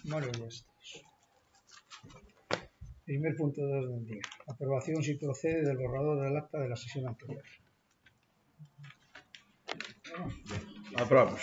Bueno, ya estamos. Primer punto de orden del día. Aprobación, si procede, del borrador del acta de la sesión anterior. Aprobamos.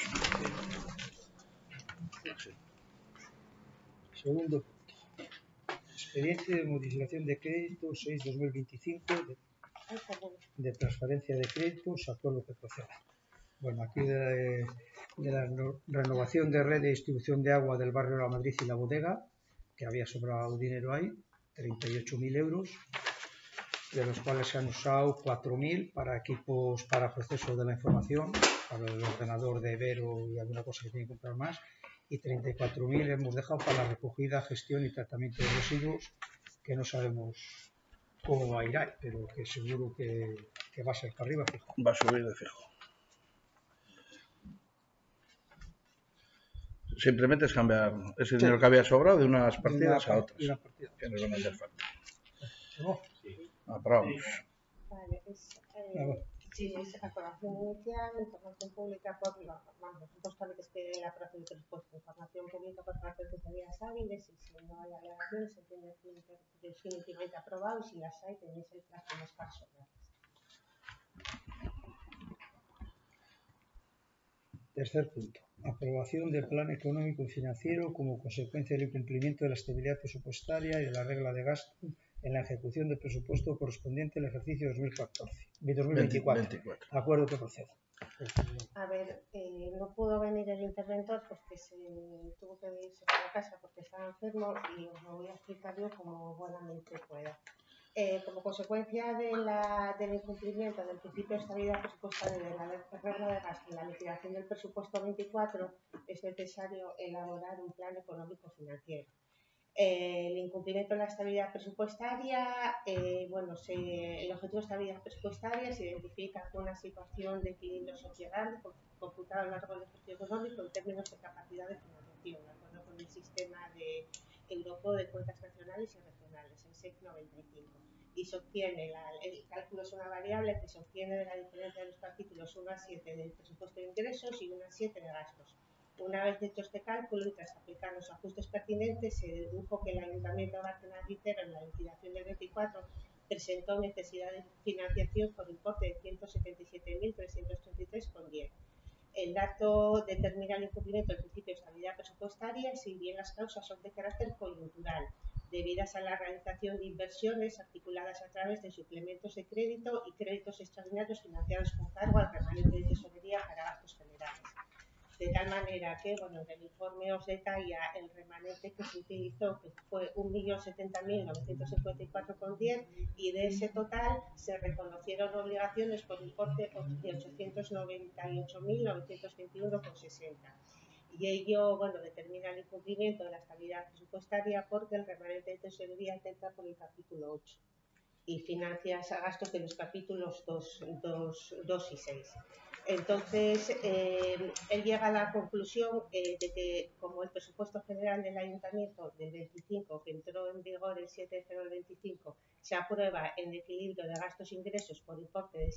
Segundo punto. Expediente de modificación de crédito 6-2025 de transferencia de créditos, acuerdo que proceda. Bueno, aquí de la renovación de red de distribución de agua del barrio La Madrid y La Bodega, que había sobrado dinero ahí, 38.000 euros, de los cuales se han usado 4.000 para equipos para procesos de la información, para el ordenador de Vero y alguna cosa que tiene que comprar más, y 34.000 hemos dejado para la recogida, gestión y tratamiento de residuos, que no sabemos cómo va a ir ahí, pero que seguro que va a ser para arriba fijo. Va a subir de fijo. Simplemente es cambiar ese dinero que había sobrado de unas partidas a otras. Que nos van a hacer falta. Aprobamos. Vale, sí, es aprobación inicial, información pública por los trámites que la aprobación de presupuesto, información pública por parte de los días hábiles, y si no hay alegaciones, se entiende definitivamente aprobado, y si las hay, tenéis el plazo más paso. Tercer punto. Aprobación del plan económico y financiero como consecuencia del incumplimiento de la estabilidad presupuestaria y de la regla de gasto en la ejecución del presupuesto correspondiente al ejercicio 2024. Acuerdo que proceda. A ver, no pudo venir el interventor porque se tuvo que irse para casa porque estaba enfermo, y os lo voy a explicar yo como buenamente pueda. Como consecuencia del incumplimiento del principio de estabilidad presupuestaria de la regla de gasto y la liquidación del presupuesto 24, es necesario elaborar un plan económico financiero. El incumplimiento de la estabilidad presupuestaria, el objetivo de estabilidad presupuestaria se identifica con una situación de equilibrio social computado a lo largo del ejercicio económico en términos de capacidad de financiación, de acuerdo con el sistema de Europeo de cuentas nacionales y regionales, el SEC 95. Y se obtiene, el cálculo es una variable que se obtiene de la diferencia de los capítulos 1 a 7 del presupuesto de ingresos y 1 a 7 de gastos. Una vez hecho este cálculo y tras aplicar los ajustes pertinentes, se dedujo que el Ayuntamiento de Bárcenas Vitero en la liquidación del 24 presentó necesidad de financiación por importe de 177.333,10. El dato determina el incumplimiento del principio de estabilidad presupuestaria, si bien las causas son de carácter coyuntural, debidas a la realización de inversiones articuladas a través de suplementos de crédito y créditos extraordinarios financiados con cargo al remanente de tesorería para gastos generales. De tal manera que, en el informe os detalla el remanente que se utilizó, que fue 1.070.954,10, y de ese total se reconocieron obligaciones por importe de 898.921,60. Y ello, determina el incumplimiento de la estabilidad presupuestaria porque el remanente de tesorería entra por el capítulo 8 y financia gastos de los capítulos 2 y 6. Entonces, él llega a la conclusión de que, como el presupuesto general del Ayuntamiento del 25, que entró en vigor el 7 de febrero del 25, se aprueba en equilibrio de gastos-ingresos por importe de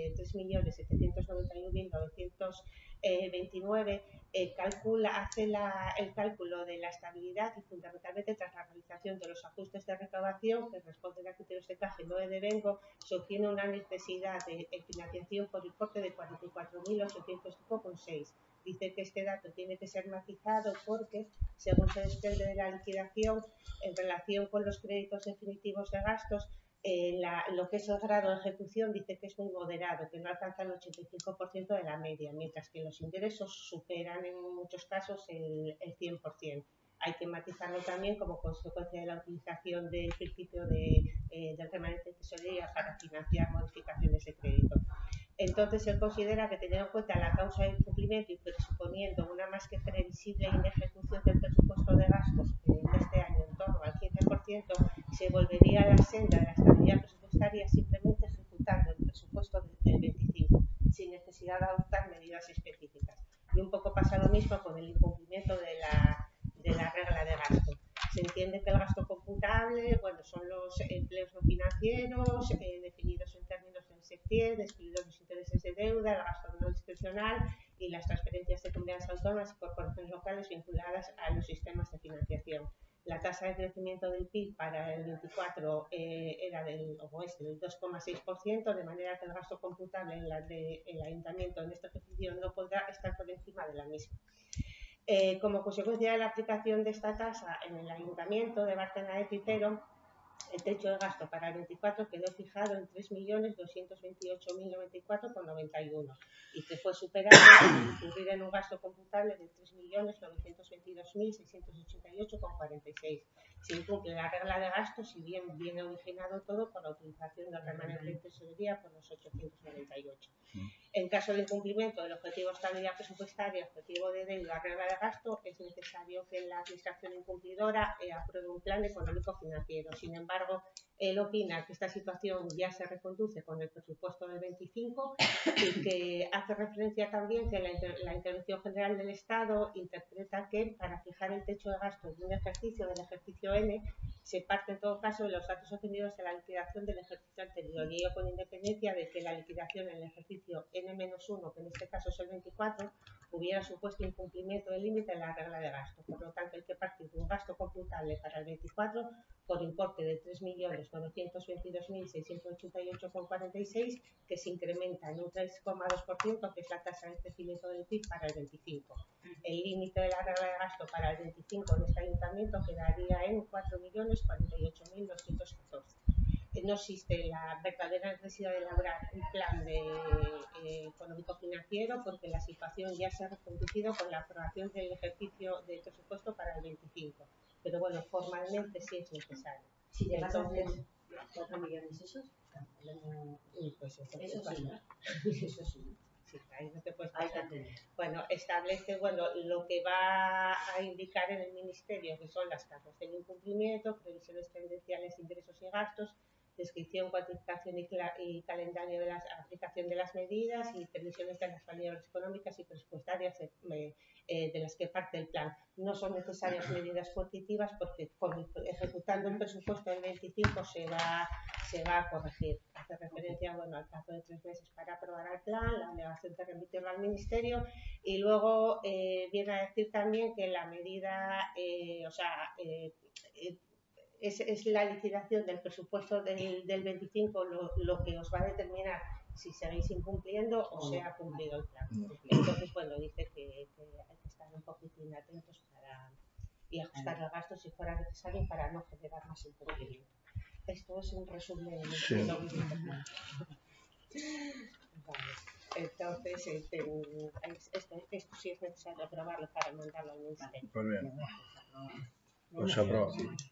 3.791.929, hace el cálculo de la estabilidad y fundamentalmente tras la realización de los ajustes de recaudación que responden a criterios de caja y no de devengo, se obtiene una necesidad de financiación por importe de 44.805,6. Dice que este dato tiene que ser matizado porque, según se desprende de la liquidación, en relación con los créditos definitivos de gastos, lo que es el grado de ejecución dice que es muy moderado, que no alcanza el 85% de la media, mientras que los ingresos superan en muchos casos el 100%. Hay que matizarlo también como consecuencia de la utilización del principio del remanente de tesorería para financiar modificaciones de crédito. Entonces, él considera que, teniendo en cuenta la causa de incumplimiento y presuponiendo una más que previsible inejecución del presupuesto de gastos de este año en torno al 15%, se volvería a la senda de la estabilidad presupuestaria simplemente ejecutando el presupuesto del 25, sin necesidad de adoptar medidas específicas. Y un poco pasa lo mismo con el incumplimiento de la regla de gasto. Se entiende que el gasto computable, son los empleos no financieros, definidos en términos del SEC 10, excluidos los intereses de deuda, el gasto no discrecional, y las transferencias de comunidades autónomas y corporaciones locales vinculadas a los sistemas de financiación. La tasa de crecimiento del PIB para el 24 era del 2,6%, de manera que el gasto computable en el ayuntamiento en este ejercicio no podrá estar por encima de la misma. Como consecuencia de la aplicación de esta tasa en el ayuntamiento de Bárcena de Pizero, el techo de gasto para el 24 quedó fijado en 3.228.094,91 y que fue superado al incurrir en un gasto computable de 3.922.688,46. Se incumple la regla de gasto, si bien viene originado todo por la utilización del remanente de tesorería por los 898. En caso de incumplimiento del objetivo de estabilidad presupuestaria, objetivo de deuda, regla de gasto, es necesario que la administración incumplidora apruebe un plan económico financiero. Sin embargo, él opina que esta situación ya se reconduce con el presupuesto del 25 y que hace referencia también que la Intervención General del Estado interpreta que para fijar el techo de gasto de un ejercicio, del ejercicio N, se parte en todo caso de los datos obtenidos de la liquidación del ejercicio anterior, y ello con independencia de que la liquidación en el ejercicio N-1, que en este caso es el 24, hubiera supuesto incumplimiento del límite de la regla de gasto. Por lo tanto, hay que partir de un gasto computable para el 24 por importe de 3.922.688,46, que se incrementa en un 3,2%, que es la tasa de crecimiento del PIB para el 25. El límite de la regla de gasto para el 25 en este ayuntamiento quedaría en 4.048.214. No existe la verdadera necesidad de elaborar un plan económico-financiero porque la situación ya se ha reconducido con la aprobación del ejercicio de presupuesto para el 25. Pero bueno, formalmente sí es necesario. Si te entonces, vas a hacer 4 millones esos, pues eso sí, ¿no? Eso sí. Sí, ahí no te puedes pasar. Bueno, establece lo que va a indicar en el Ministerio, que son las causas del incumplimiento, previsiones tendenciales, ingresos y gastos, descripción, cuantificación y calendario de la aplicación de las medidas y previsiones de las variables económicas y presupuestarias de las que parte el plan. No son necesarias medidas coercitivas porque ejecutando el presupuesto del 25 se va a corregir. Hace referencia al plazo de 3 meses para aprobar el plan, la obligación de remitirlo al Ministerio y luego viene a decir también que la medida, es la liquidación del presupuesto del 25 lo que os va a determinar si seguís incumpliendo o se ha cumplido el plan. Entonces, dice que hay que estar un poquitín atentos y ajustar el gasto si fuera necesario para no generar más incumplimiento. Esto es un resumen de lo que Entonces, esto sí es necesario aprobarlo para mandarlo al Ministerio. Pues bien, pues se aprueba.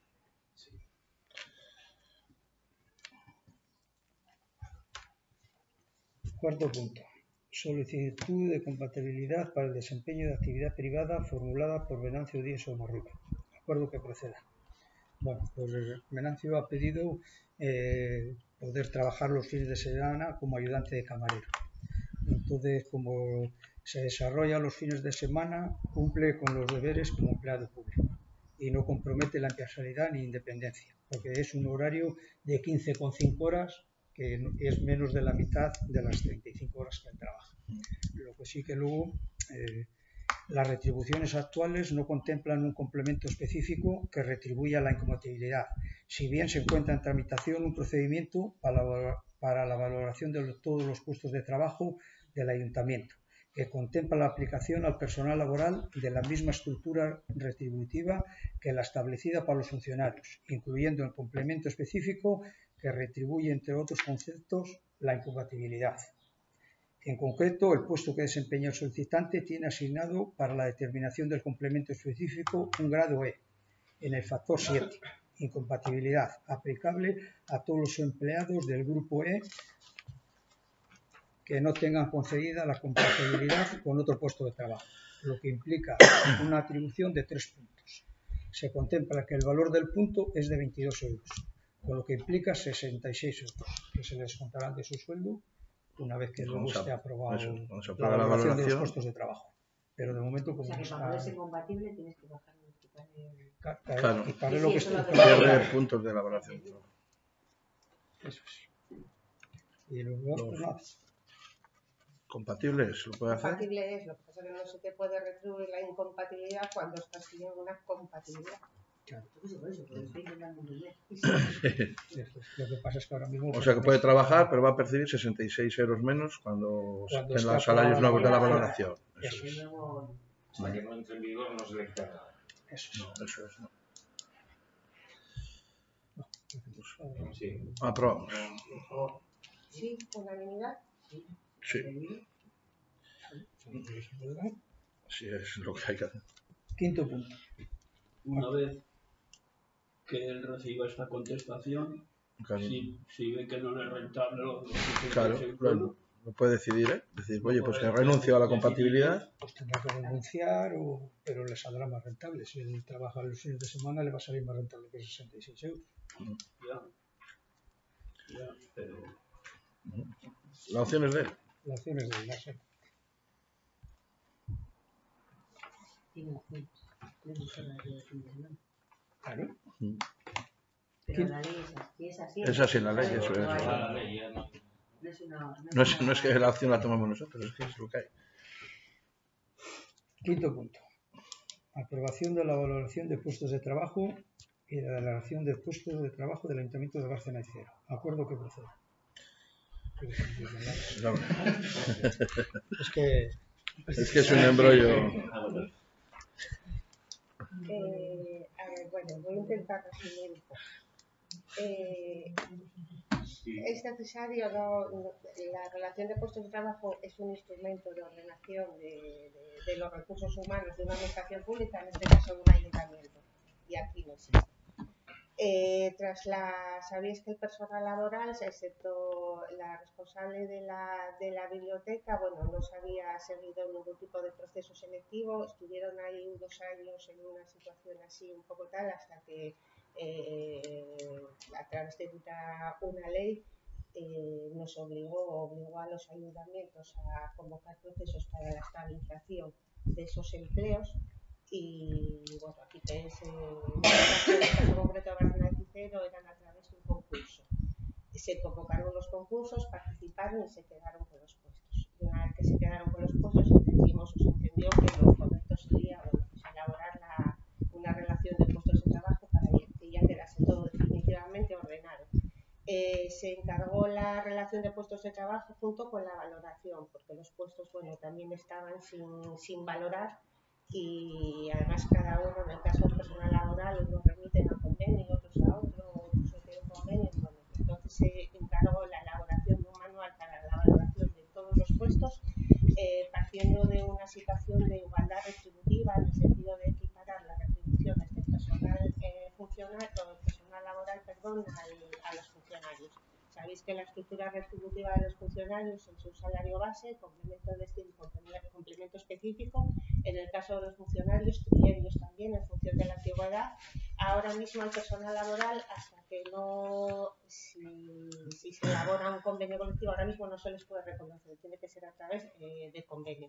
Cuarto punto. Solicitud de compatibilidad para el desempeño de actividad privada formulada por Venancio Díez Omarriba. Acuerdo que proceda. Bueno, pues Venancio ha pedido poder trabajar los fines de semana como ayudante de camarero. Entonces, como se desarrolla los fines de semana, cumple con los deberes como empleado público y no compromete la imparcialidad ni independencia, porque es un horario de 15,5 horas, que es menos de la mitad de las 35 horas que él trabaja. Lo que sí que luego las retribuciones actuales no contemplan un complemento específico que retribuya la incompatibilidad, si bien se encuentra en tramitación un procedimiento para la valoración de todos los puestos de trabajo del ayuntamiento, que contempla la aplicación al personal laboral de la misma estructura retributiva que la establecida para los funcionarios, incluyendo el complemento específico que retribuye, entre otros conceptos, la incompatibilidad. En concreto, el puesto que desempeña el solicitante tiene asignado para la determinación del complemento específico un grado E, en el factor 7, incompatibilidad, aplicable a todos los empleados del grupo E que no tengan concedida la compatibilidad con otro puesto de trabajo, lo que implica una atribución de 3 puntos. Se contempla que el valor del punto es de 22 euros, con lo que implica 66 euros, que se les descontarán de su sueldo una vez que luego esté aprobado la valoración de los puestos de trabajo. Pero de momento, como que para poder ser compatible tienes que bajar claro, quitarle lo que pierde puntos de elaboración. Eso es. Y luego, ¿Compatibles? ¿Lo puede hacer? Compatible es, lo que pasa es que no se te puede retribuir la incompatibilidad cuando estás pidiendo una compatibilidad. Claro. Por eso, pero estoy intentando entender. Lo que pasa es que ahora mismo... O sea que puede trabajar, pero va a percibir 66 euros menos cuando Cuando tenga está salarios aprobada nuevos de la la valoración. Eso es. Hasta que no entre en vigor no se le quita nada. Eso No, eso es. es. Sí. Aprobamos. Sí, unanimidad. Sí. Así es lo que hay que hacer. Quinto punto. Una vez que él reciba esta contestación, Claro, si ve que no le es rentable los claro, claro. Lo puede decidir, ¿eh? Decir, oye, pues que renuncio a la compatibilidad. Pues tendrá que renunciar, pero le saldrá más rentable. Si él trabaja los fines de semana, le va a salir más rentable que 66 euros. Ya, pero... La opción es de él. La opción es de él, ¿sí? Tiene opciones. Tiene salario de fin de semana. Claro. Pero la ley es así. Es así. Es así la ley, ¿Sabes? eso es. No hay- La ley ya no. No es una... No es que la opción la tomemos nosotros, es que es lo que hay. Quinto punto. Aprobación de la valoración de puestos de trabajo y la valoración de puestos de trabajo del Ayuntamiento de Bárcena y Cero. Acuerdo que procede. Es que Es un embrollo. A ver, bueno, voy a intentar resumir un poco. Es necesario, la relación de puestos de trabajo es un instrumento de ordenación de los recursos humanos de una administración pública, en este caso de un ayuntamiento, y aquí no existe. Sabéis que el personal laboral, excepto la responsable de la biblioteca, bueno, no se había seguido ningún tipo de proceso selectivo, estuvieron ahí 2 años en una situación así un poco tal, hasta que a través de una ley nos obligó a los ayuntamientos a convocar procesos para la estabilización de esos empleos. Y bueno, aquí tenéis el caso concreto de Bárcena y Cero, eran a través de un concurso. Se convocaron los concursos, participaron y se quedaron con los puestos. Y una vez que se quedaron con los puestos, se entendió que lo correcto sería pues elaborar una relación de puestos de trabajo para que ya quedase todo definitivamente ordenado. Se encargó la relación de puestos de trabajo junto con la valoración, porque los puestos bueno, también estaban sin valorar. Y además cada uno, en el caso del personal laboral, unos remiten a convenio, otros a otro, otros no tienen convenio. Bueno, entonces se encargó la elaboración de un manual para la valoración de todos los puestos, partiendo de una situación de igualdad retributiva, en el sentido de equiparar las retribuciones del personal laboral a los funcionarios. Sabéis que la estructura retributiva de los funcionarios es un salario base, complemento de destino y complemento específico. En el caso de los funcionarios, trienios también, en función de la antigüedad. Ahora mismo el personal laboral, hasta que no, si se elabora un convenio colectivo, ahora mismo no se les puede reconocer, tiene que ser a través de convenio.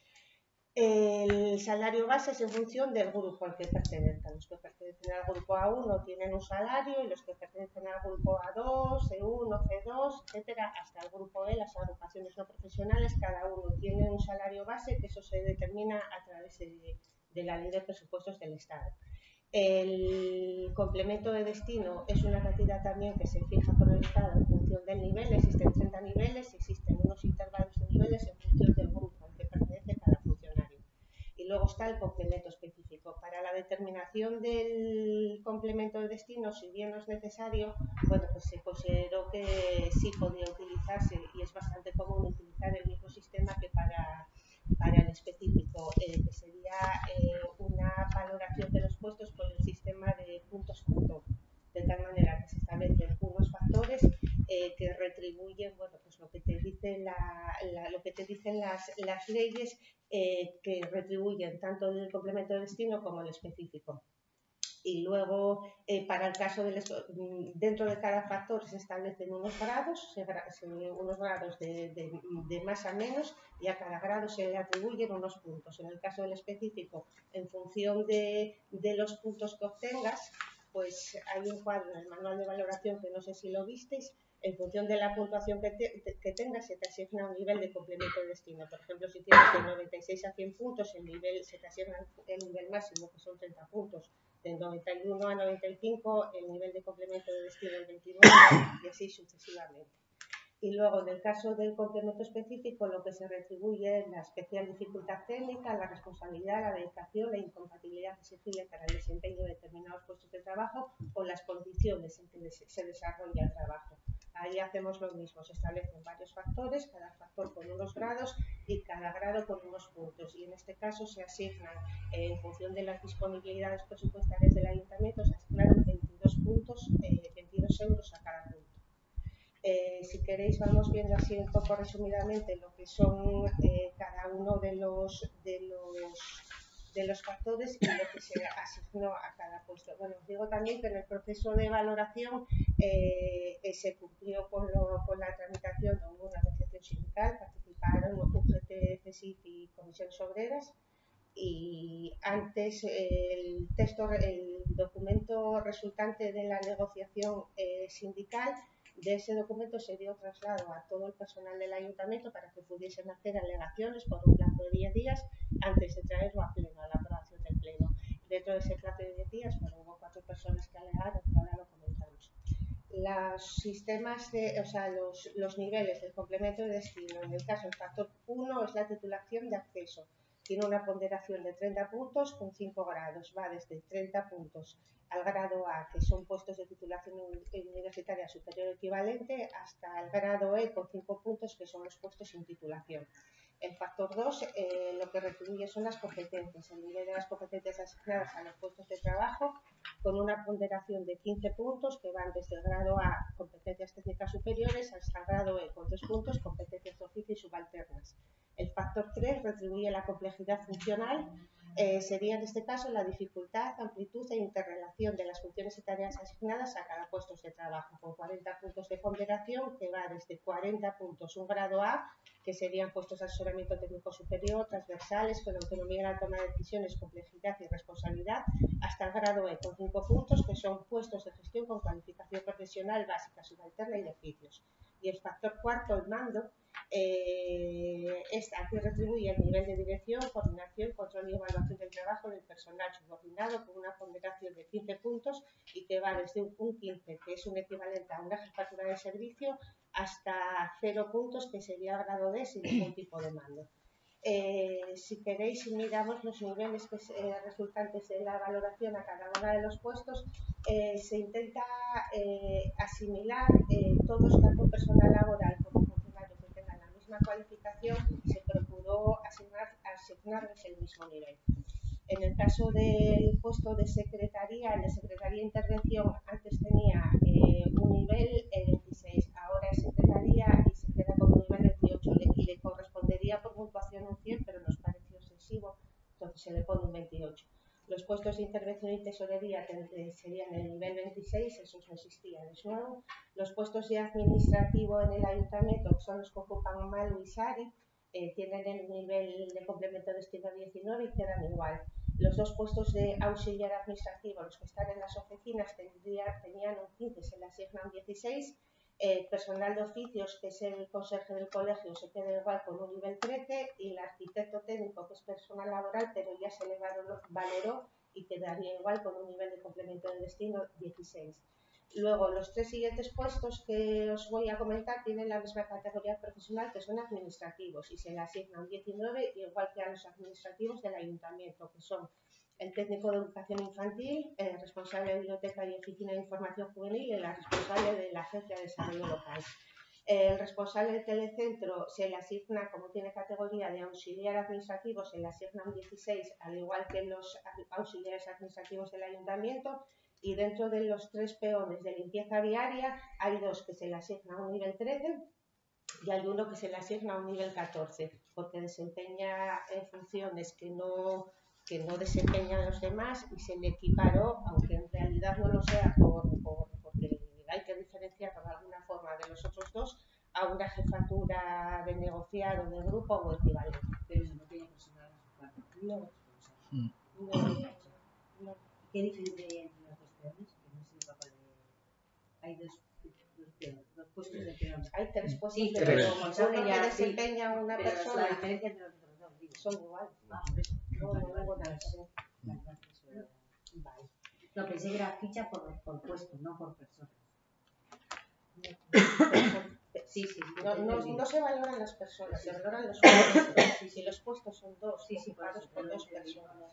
El salario base es en función del grupo al que pertenezcan. Los que pertenecen al grupo A1 tienen un salario y los que pertenecen al grupo A2, C1, C2, etcétera, hasta el grupo E, las agrupaciones no profesionales, cada uno tiene un salario base, que eso se determina a través de la ley de presupuestos del Estado. El complemento de destino es una cantidad también que se fija por el Estado en función del nivel. Existen 30 niveles, existen unos intervalos de niveles en función del grupo al que pertenece cada funcionario. Y luego está el complemento específico. Para la determinación del complemento de destino, si bien no es necesario, bueno, pues se consideró que sí podía utilizarse y es bastante común utilizar el mismo sistema que para el específico, que sería una valoración de los puestos por el sistema de puntos factor, de tal manera que se establecen unos factores que retribuyen, bueno, pues lo que te dicen lo que te dicen las leyes que retribuyen tanto el complemento de destino como el específico. Y luego, para el caso dentro de cada factor se establecen unos grados de más a menos, y a cada grado se le atribuyen unos puntos. En el caso del específico, en función de los puntos que obtengas, pues hay un cuadro en el manual de valoración que no sé si lo visteis, En función de la puntuación que tengas, se te asigna un nivel de complemento de destino. Por ejemplo, si tienes de 96 a 100 puntos, se te asigna el nivel máximo, que son 30 puntos. De 91 a 95, el nivel de complemento de destino es 29 y así sucesivamente. Y luego, en el caso del complemento específico, lo que se retribuye es la especial dificultad técnica, la responsabilidad, la dedicación, la incompatibilidad exigible para el desempeño de determinados puestos de trabajo o las condiciones en que se desarrolla el trabajo. Ahí hacemos lo mismo, se establecen varios factores, cada factor con unos grados y cada grado con unos puntos. Y en este caso se asignan, en función de las disponibilidades presupuestarias del ayuntamiento, se asignaron 22 puntos, 22 euros a cada punto. Si queréis vamos viendo así un poco resumidamente lo que son cada uno de los factores y lo que se asignó a cada puesto. Bueno, os digo también que en el proceso de valoración se cumplió con la tramitación de una negociación sindical, participaron UGT, CESIF y Comisiones Obreras. Y antes el documento resultante de la negociación sindical, de ese documento se dio traslado a todo el personal del ayuntamiento para que pudiesen hacer alegaciones por un plazo de 10 días antes de traerlo a pleno, a la aprobación del pleno. Dentro de ese plazo de 10 días, hubo 4 personas que alegaron, que ahora lo comentamos. Los sistemas los niveles del complemento de destino, en el caso del factor 1 es la titulación de acceso. Tiene una ponderación de 30 puntos con 5 grados. Va desde 30 puntos al grado A, que son puestos de titulación universitaria superior equivalente, hasta el grado E con 5 puntos, que son los puestos sin titulación. El factor 2 lo que retribuye son las competencias, el nivel de las competencias asignadas a los puestos de trabajo, con una ponderación de 15 puntos que van desde el grado A, competencias técnicas superiores, hasta el grado E, con 3 puntos, competencias de oficio y subalternas. El factor 3 retribuye la complejidad funcional, sería en este caso la dificultad, amplitud e interrelación de las funciones y tareas asignadas a cada puesto de trabajo, con 40 puntos de ponderación que va desde 40 puntos, un grado A, que serían puestos de asesoramiento técnico superior, transversales, con autonomía en la toma de decisiones, complejidad y responsabilidad, hasta el grado E, con 5 puntos, que son puestos de gestión con cualificación profesional básica, subalterna y de oficios. Y el factor cuarto, el mando, aquí retribuye el nivel de dirección, coordinación, control y evaluación del trabajo del personal subordinado con una ponderación de 15 puntos y que va desde un 15, que es un equivalente a una jefatura de servicio, hasta 0 puntos, que sería grado D sin ningún tipo de mando. Si queréis, miramos los niveles resultantes de la valoración a cada uno de los puestos. Se intenta asimilar todos, tanto personal laboral como funcionarios que tengan la misma cualificación, se procuró asignarles el mismo nivel. En el caso del puesto de secretaría, el de secretaría de intervención antes tenía un nivel 26, ahora es secretaría y se queda con un nivel 28 y le correspondería por puntuación un 100, pero nos pareció excesivo, entonces se le pone un 28. Los puestos de intervención y tesorería serían el nivel 26, esos no existían, es nuevo. Los puestos de administrativo en el ayuntamiento, que son los que ocupan Malu y Sari, tienen el nivel de complemento de destino 19 y quedan igual. Los dos puestos de auxiliar administrativo, los que están en las oficinas, tenían un 15, se le asignan 16. Personal de oficios, que es el conserje del colegio, se queda igual con un nivel 13 y el arquitecto técnico, que es personal laboral, pero ya se le valoró y quedaría igual con un nivel de complemento de destino 16. Luego, los 3 siguientes puestos que os voy a comentar tienen la misma categoría profesional, que son administrativos, y se le asignan 19, igual que a los administrativos del ayuntamiento, que son el técnico de educación infantil, el responsable de biblioteca y oficina de información juvenil y la responsable de la agencia de desarrollo local. El responsable del telecentro se le asigna, como tiene categoría de auxiliar administrativo, se le asignan 16, al igual que los auxiliares administrativos del ayuntamiento. Y dentro de los 3 peones de limpieza viaria hay 2 que se le asigna un nivel 13 y hay uno que se le asigna un nivel 14, porque desempeña funciones que no desempeñan los demás y se le equiparó, aunque en realidad no lo sea porque hay que diferenciarlo de alguna forma de los otros 2, a una jefatura de negociado de grupo o equivalente. Pero no tiene personal. No. ¿Qué diferencia hay entre las dos peones? Que no soy capaz de... Hay dos puestos de peón. Hay 3 puestos Sí, de pero peón. como Uno sabe que ya, desempeña una pero persona. la diferencia entre los otros dos, digo. Son iguales. Ah, por eso. No, Vale, no vale, hubo vale. nada diferente. Vale, vale, eso era. Vale. No, pensé que era ficha por puesto, no por persona. Sí, sí, No se valoran las personas, se valoran los puestos. Si los puestos son 2 ocupados por 2 personas.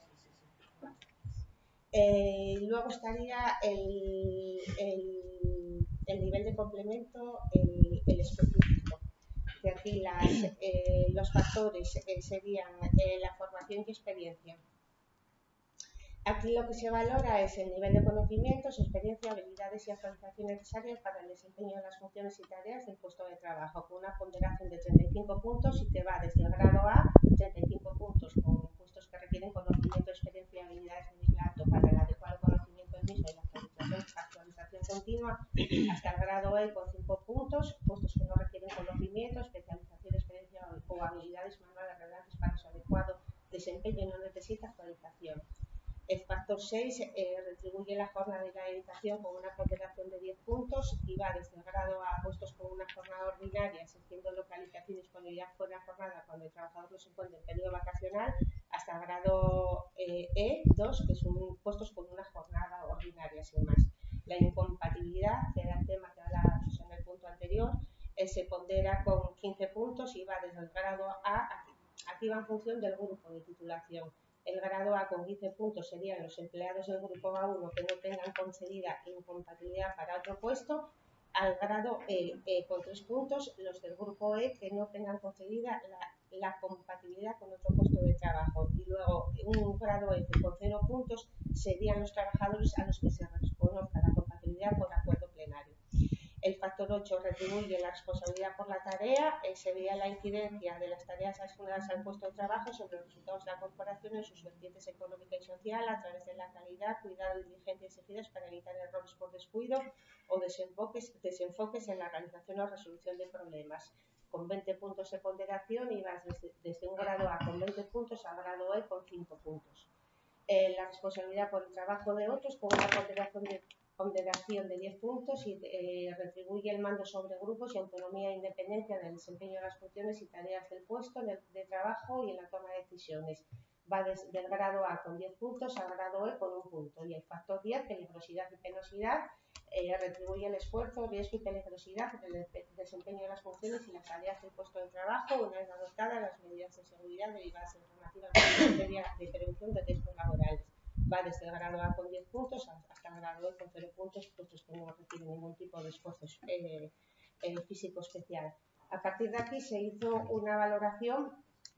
Luego estaría el nivel de complemento, el específico. Que aquí los factores serían la formación y experiencia. Aquí lo que se valora es el nivel de conocimientos, experiencia, habilidades y actualización necesarias para el desempeño de las funciones y tareas del puesto de trabajo, con una ponderación de 35 puntos y que va desde el grado A, 35 puntos con puestos que requieren conocimiento, experiencia y habilidades de nivel alto para el adecuado conocimiento del mismo y la actualización continua, hasta el grado E con 5 puntos, puestos que no requieren conocimiento, especialización, experiencia o habilidades manuales relevantes para su adecuado desempeño y no necesita actualización. El factor 6 retribuye la jornada de la educación con una ponderación de 10 puntos y va desde el grado A puestos con una jornada ordinaria, exigiendo localización y disponibilidad fuera de jornada cuando el trabajador no se encuentre en periodo vacacional, hasta el grado E2, que son puestos con una jornada ordinaria, sin más. La incompatibilidad, que era el tema que hablábamos en el punto anterior, se pondera con 15 puntos y va desde el grado A, aquí va en función del grupo de titulación. El grado A con 15 puntos serían los empleados del grupo A1 que no tengan concedida incompatibilidad para otro puesto, al grado E con 3 puntos los del grupo E que no tengan concedida la compatibilidad con otro puesto de trabajo. Y luego un grado F con 0 puntos serían los trabajadores a los que se reconozca la compatibilidad por acuerdo plenario. El factor 8 retribuye la responsabilidad por la tarea, sería la incidencia de las tareas asignadas al puesto de trabajo sobre los resultados de la corporación en sus vertientes económica y social a través de la calidad, cuidado y diligencia exigidas para evitar errores por descuido o desenfoques en la realización o resolución de problemas. Con 20 puntos de ponderación y vas desde un grado A con 20 puntos al grado E con 5 puntos. La responsabilidad por el trabajo de otros con una ponderación de 10 puntos y retribuye el mando sobre grupos y autonomía e independencia en el desempeño de las funciones y tareas del puesto de trabajo y en la toma de decisiones. Va desde el grado A con 10 puntos al grado E con 1 punto. Y el factor 10, peligrosidad y penosidad, retribuye el esfuerzo, riesgo y peligrosidad en el desempeño de las funciones y las tareas del puesto de trabajo una vez adoptadas las medidas de seguridad derivadas en normativas de prevención de riesgos laborales. Va desde el grado A con 10 puntos hasta el grado E con 0 puntos, puestos que no requieren ningún tipo de esfuerzo físico especial. A partir de aquí se hizo una valoración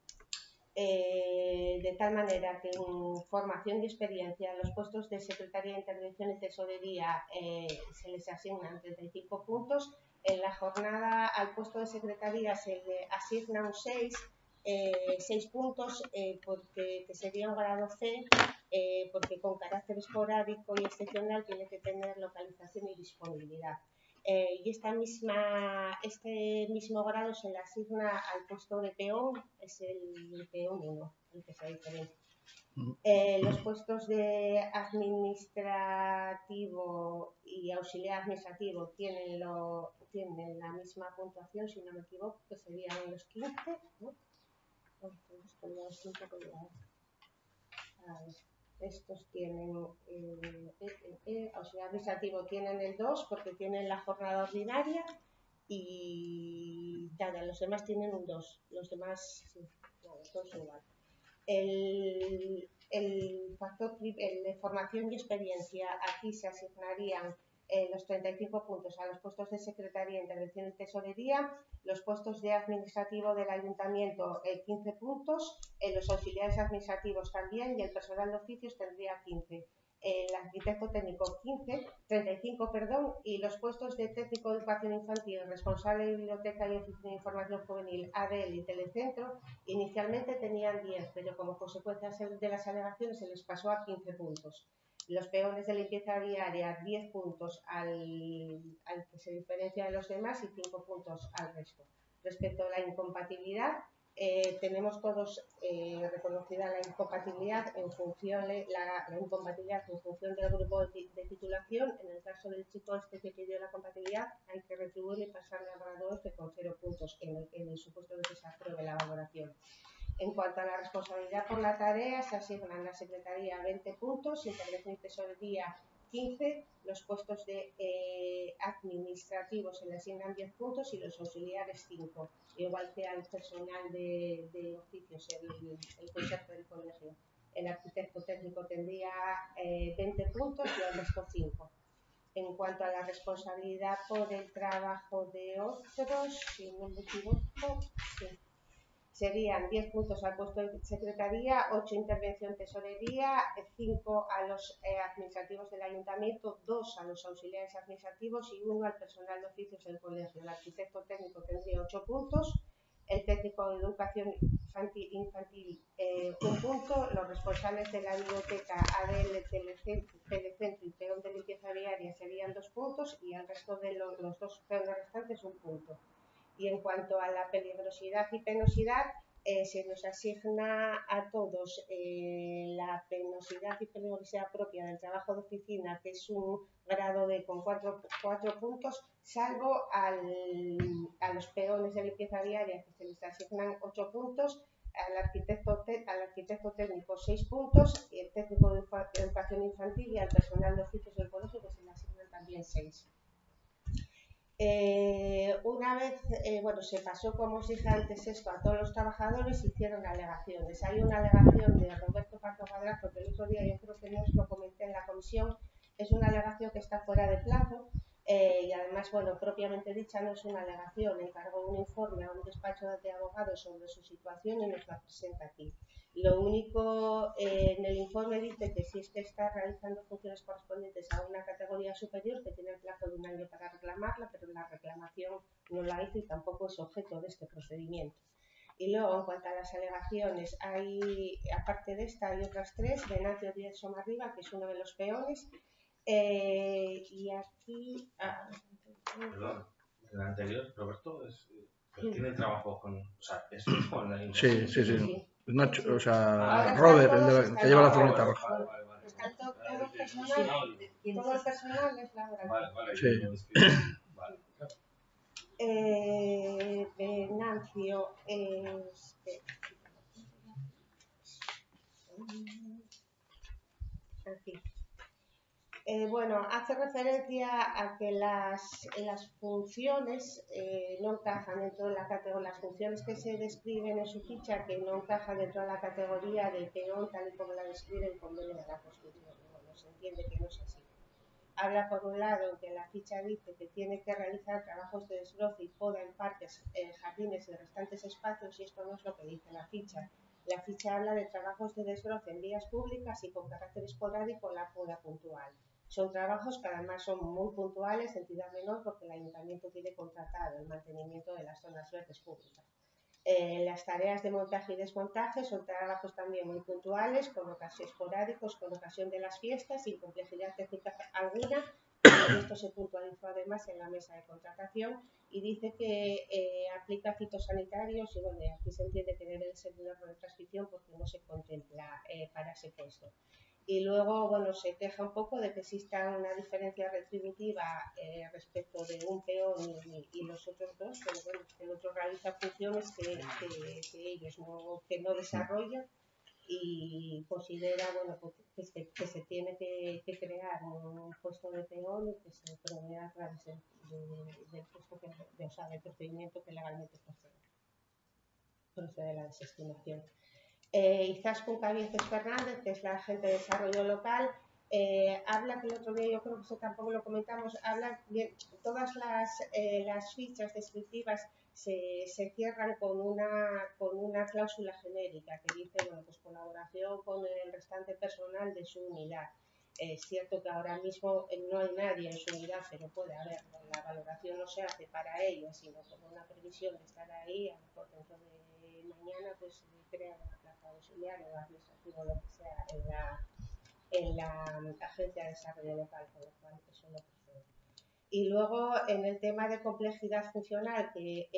de tal manera que en formación y experiencia en los puestos de secretaría de intervención y tesorería se les asignan 35 puntos. En la jornada al puesto de secretaría se le asignan 6 puntos porque que sería un grado C, porque con carácter esporádico y excepcional tiene que tener localización y disponibilidad. Y este mismo grado se le asigna al puesto de peón, es el peón 1, el que se diferencia. Los puestos de administrativo y auxiliar administrativo tienen la misma puntuación, si no me equivoco, que serían los 15, ¿no? Estos tienen auxiliar administrativo tienen el 2 porque tienen la jornada ordinaria y nada, los demás tienen un 2, los demás sí, los dos igual. El factor de formación y experiencia, aquí se asignarían los 35 puntos a los puestos de secretaría, intervención y tesorería, los puestos de administrativo del ayuntamiento 15 puntos, los auxiliares administrativos también y el personal de oficios tendría 15. El arquitecto técnico 35, y los puestos de técnico de educación infantil, responsable de biblioteca y oficina de información juvenil, ADL y telecentro, inicialmente tenían 10, pero como consecuencia de las alegaciones se les pasó a 15 puntos. Los peones de limpieza diaria, 10 puntos al que se diferencia de los demás y 5 puntos al resto. Respecto a la incompatibilidad, tenemos todos reconocida la incompatibilidad en función del grupo de titulación. En el caso del chico este que pidió la compatibilidad, hay que retribuirle y pasarle al grado F con 0 puntos en el supuesto de que se apruebe la valoración. En cuanto a la responsabilidad por la tarea, se asignan a la Secretaría 20 puntos, Intervención y Tesorería 15, los puestos de administrativos se le asignan 10 puntos y los auxiliares 5, igual que al personal de oficios, el conserje del colegio. El arquitecto técnico tendría 20 puntos y el resto 5. En cuanto a la responsabilidad por el trabajo de otros, si no me equivoco, sí, serían 10 puntos al puesto de secretaría, 8 intervención tesorería, 5 a los administrativos del ayuntamiento, 2 a los auxiliares administrativos y 1 al personal de oficios del colegio. El arquitecto técnico tendría 8 puntos, el técnico de educación infantil 1 punto, los responsables de la biblioteca ADL, Telecentro y peón de limpieza viaria serían 2 puntos y el resto de los 2 peones restantes 1 punto. Y en cuanto a la peligrosidad y penosidad, se nos asigna a todos la penosidad y peligrosidad propia del trabajo de oficina, que es un grado D con 4 puntos, salvo a los peones de limpieza diaria, que se les asignan 8 puntos, al arquitecto técnico 6 puntos, y el técnico de educación infantil y al personal de oficios del colegio, que se les asignan también 6. Una vez, se pasó, como os dije antes, esto a todos los trabajadores, hicieron alegaciones. Hay una alegación de Roberto Paco Madrazo, que el otro día yo creo que no os lo comenté en la comisión, es una alegación que está fuera de plazo y además, propiamente dicha no es una alegación, encargó un informe a un despacho de abogados sobre su situación y nos la presenta aquí. Lo único, en el informe dice que si es que está realizando funciones correspondientes a una categoría superior, que tiene el plazo de 1 año para reclamarla, pero la reclamación no la hizo y tampoco es objeto de este procedimiento. Y luego, en cuanto a las alegaciones, aparte de esta, hay otras 3, Venancio Díaz Somarriba, que es uno de los peones, y aquí... Perdón, el anterior, Roberto, tiene trabajo con... O sea, es con la... Sí. Nacho, Robert, el que lleva la furgoneta roja. Está todo el personal es laboral. Vale. Sí. Venancio, aquí. Hace referencia a que las funciones no encajan dentro de la categoría, las funciones que se describen en su ficha que no encajan dentro de la categoría de peón tal y como la describe el convenio de la Constitución. Se entiende que no es así. Habla por un lado en que la ficha dice que tiene que realizar trabajos de desbroce y poda en parques, jardines y restantes espacios, y esto no es lo que dice la ficha. La ficha habla de trabajos de desbroce en vías públicas y con carácter esporádico la poda puntual. Son trabajos que además son muy puntuales, de entidad menor, porque el ayuntamiento tiene contratado el mantenimiento de las zonas verdes públicas. Las tareas de montaje y desmontaje son trabajos también muy puntuales, con ocasiones esporádicos, con ocasión de las fiestas, sin complejidad técnica alguna. Y esto se puntualizó además en la mesa de contratación y dice que aplica fitosanitarios y aquí se entiende que debe ser un error de transcripción porque no se contempla para ese puesto. Y luego, se queja un poco de que exista una diferencia retributiva respecto de un peón y los otros dos, pero que el otro realiza funciones que ellos no desarrollan y considera que se tiene que crear un puesto de peón y que se provea a través del puesto del procedimiento que legalmente procede la desestimación. Izaskun Cabieces Fernández, que es la agente de desarrollo local, habla, que el otro día yo creo que eso tampoco lo comentamos, habla de todas las fichas descriptivas se cierran con una cláusula genérica que dice, colaboración con el restante personal de su unidad. Es cierto que ahora mismo no hay nadie en su unidad, pero puede haber. La valoración no se hace para ellos, sino como una previsión de estar ahí, a lo mejor dentro de mañana se crea una plaza auxiliar o administrativo o lo que sea en la Agencia de Desarrollo Local, con lo cual eso no procede. Y luego en el tema de complejidad funcional que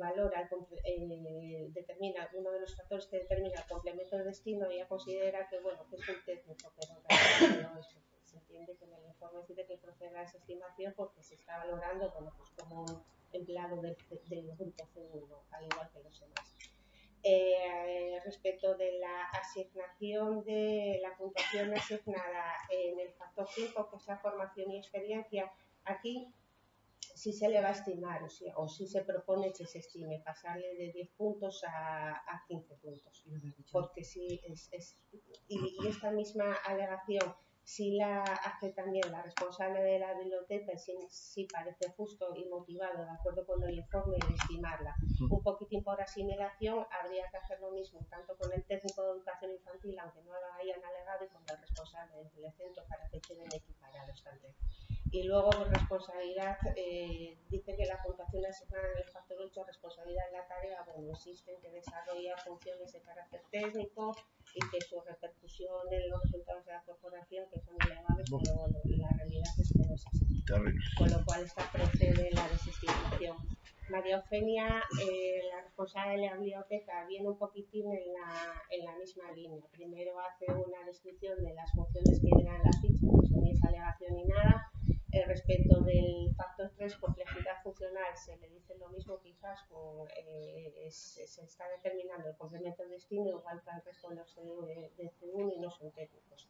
determina uno de los factores que determina el complemento de destino, ella considera que bueno que es un técnico, pero en realidad no es, porque se entiende que en el informe dice que procede a esa estimación porque se está valorando bueno pues como un empleado del grupo C1, al igual que los demás. Respecto de la asignación de la puntuación asignada en el factor 5, que es la formación y experiencia, aquí sí se le va a estimar, o sí se propone que se estime pasarle de 10 puntos a 15 puntos. Porque sí y esta misma alegación sí la hace también la responsable de la biblioteca, sí parece justo y motivado, de acuerdo con el informe, de estimarla. Un poquitín por asimilación, habría que hacer lo mismo, tanto con el técnico de educación infantil, aunque no lo hayan alegado, y con el responsable del telecentro, para que queden equiparados también. Y luego, por responsabilidad, dice que la puntuación asignada en el factor 8, responsabilidad en la tarea, bueno, existe en que desarrolla funciones de carácter técnico y que su repercusión en los resultados de la corporación, que son elevables, pero bueno, la realidad es que no es así. Con lo cual, esta procede la desestimación. María Eugenia, la responsable de la biblioteca, viene un poquitín en la misma línea. Primero hace una descripción de las funciones que vienen en la ficha, que son ni esa alegación ni nada. Respecto del factor 3, complejidad funcional, se le dice lo mismo, quizás se está determinando el complemento de destino igual que el resto de los de C1 y no son técnicos.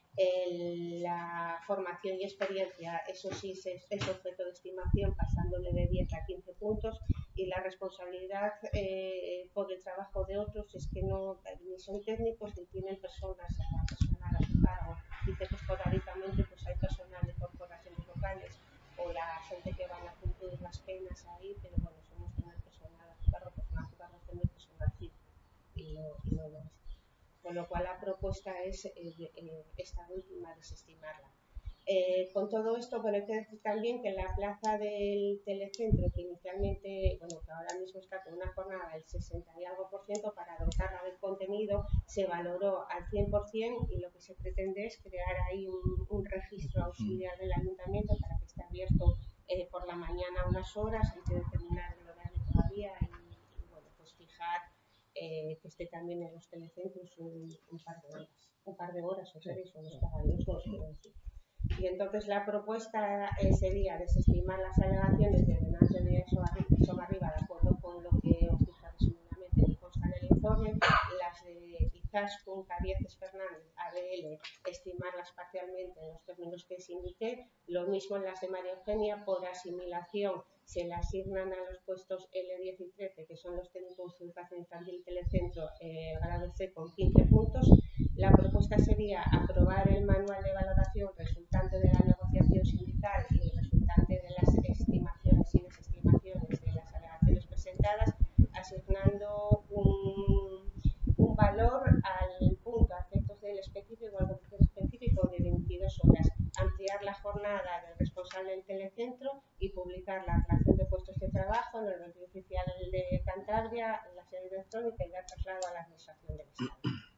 La formación y experiencia, eso sí es objeto de estimación, pasándole de 10 a 15 puntos, y la responsabilidad por el trabajo de otros es que no ni son técnicos ni tienen personal a su cargo. Dice que esporádicamente pues hay personal de corporaciones locales o la gente que van a cumplir las penas ahí, pero bueno, somos tener personal a su cargo, personal a su cargo, tener personal fijo y no lo es. Con lo cual la propuesta es esta última, desestimarla. Con todo esto, bueno, hay que decir también que la plaza del telecentro, que inicialmente, bueno, que ahora mismo está con una jornada del 60 y algo por ciento, para dotarla del contenido, se valoró al 100%, y lo que se pretende es crear ahí un registro auxiliar del ayuntamiento para que esté abierto por la mañana unas horas, hay que determinar el horario todavía y bueno, pues fijar que esté también en los telecentros un par de horas o 3 o los que hagan los dos, quiero decir. Y entonces la propuesta sería desestimar las alegaciones de Venancio de Somarriba, de acuerdo con lo que os dije resumidamente y consta en el informe, las de Izaskun, Cabieces, Fernández, ADL, estimarlas parcialmente en los términos que os indiqué, lo mismo en las de María Eugenia. Por asimilación se le asignan a los puestos L10 y 13, que son los técnicos de educación infantil telecentro, grado C, con 15 puntos. La propuesta sería aprobar el manual de valoración resultante de la negociación sindical y resultante de las estimaciones y desestimaciones de las alegaciones presentadas, asignando un valor al punto a efectos del específico de 22 horas, ampliar la jornada del responsable del telecentro y publicar la creación de puestos de trabajo en el Boletín Oficial de Cantabria, en la sede electrónica, y dar traslado a la Administración del Estado.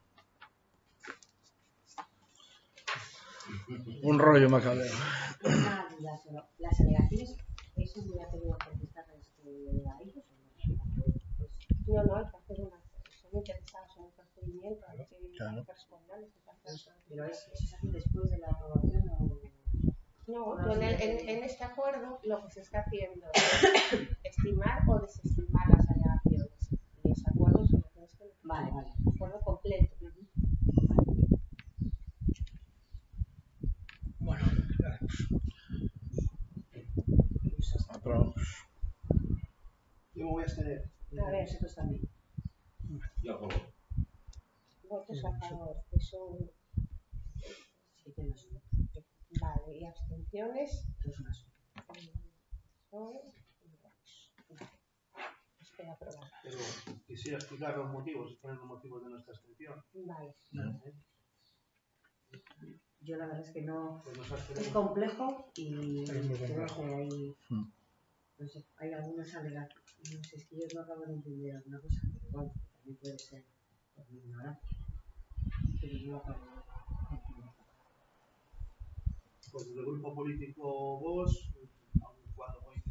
Un rollo macabro. Una duda solo. ¿Las alegaciones, eso me ha tenido que contestar a ellos o no? No, hay que hacer son interesados en el procedimiento, hay que responderles. Pero eso se hace después de la aprobación o... No, en este acuerdo lo que se está haciendo es estimar o desestimar las alegaciones. Y ese acuerdo se lo tienes que decir. Vale. Acuerdo completo. Bueno, Aprobamos. yo me voy a abstener. A ver, Nosotros también. Yo apruebo. votos a favor, que son 7 más 1. vale, y abstenciones 2 más 1. Espera, aprobar. Pero quisiera explicar los motivos, poner los motivos de nuestra abstención. Vale. Yo la verdad es que no... Pues es complejo y Es muy creo complejo. que hay... No sé, hay algunas alegaciones. No sé, es que ellos no acaban de entender alguna cosa, pero bueno, también puede ser por mi ignorancia. Pero no acabo de entender. Pues desde el grupo político VOS, aún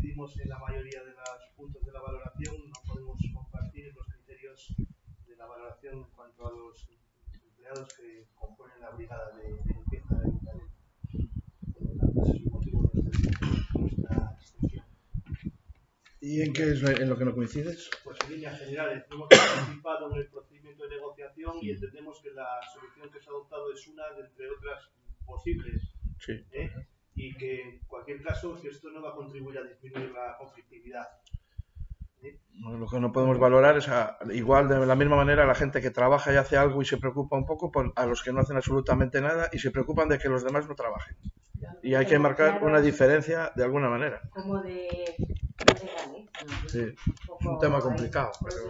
coincidimos en la mayoría de los puntos de la valoración, no podemos compartir los criterios de la valoración en cuanto a los empleados que componen la brigada de limpieza del ayuntamiento. Por lo tanto, ese es el motivo de nuestra abstención. ¿Y en qué es en lo que no coincides? Pues en líneas generales, no hemos participado en el procedimiento de negociación y entendemos que la solución que se ha adoptado es una de entre otras posibles. Sí. Y que en cualquier caso que esto no va a contribuir a disminuir la conflictividad. Bueno, lo que no podemos valorar es igual de la misma manera la gente que trabaja y hace algo y se preocupa un poco por a los que no hacen absolutamente nada y se preocupan de que los demás no trabajen. Y hay que marcar una diferencia de alguna manera. Como de Sí, es un tema complicado.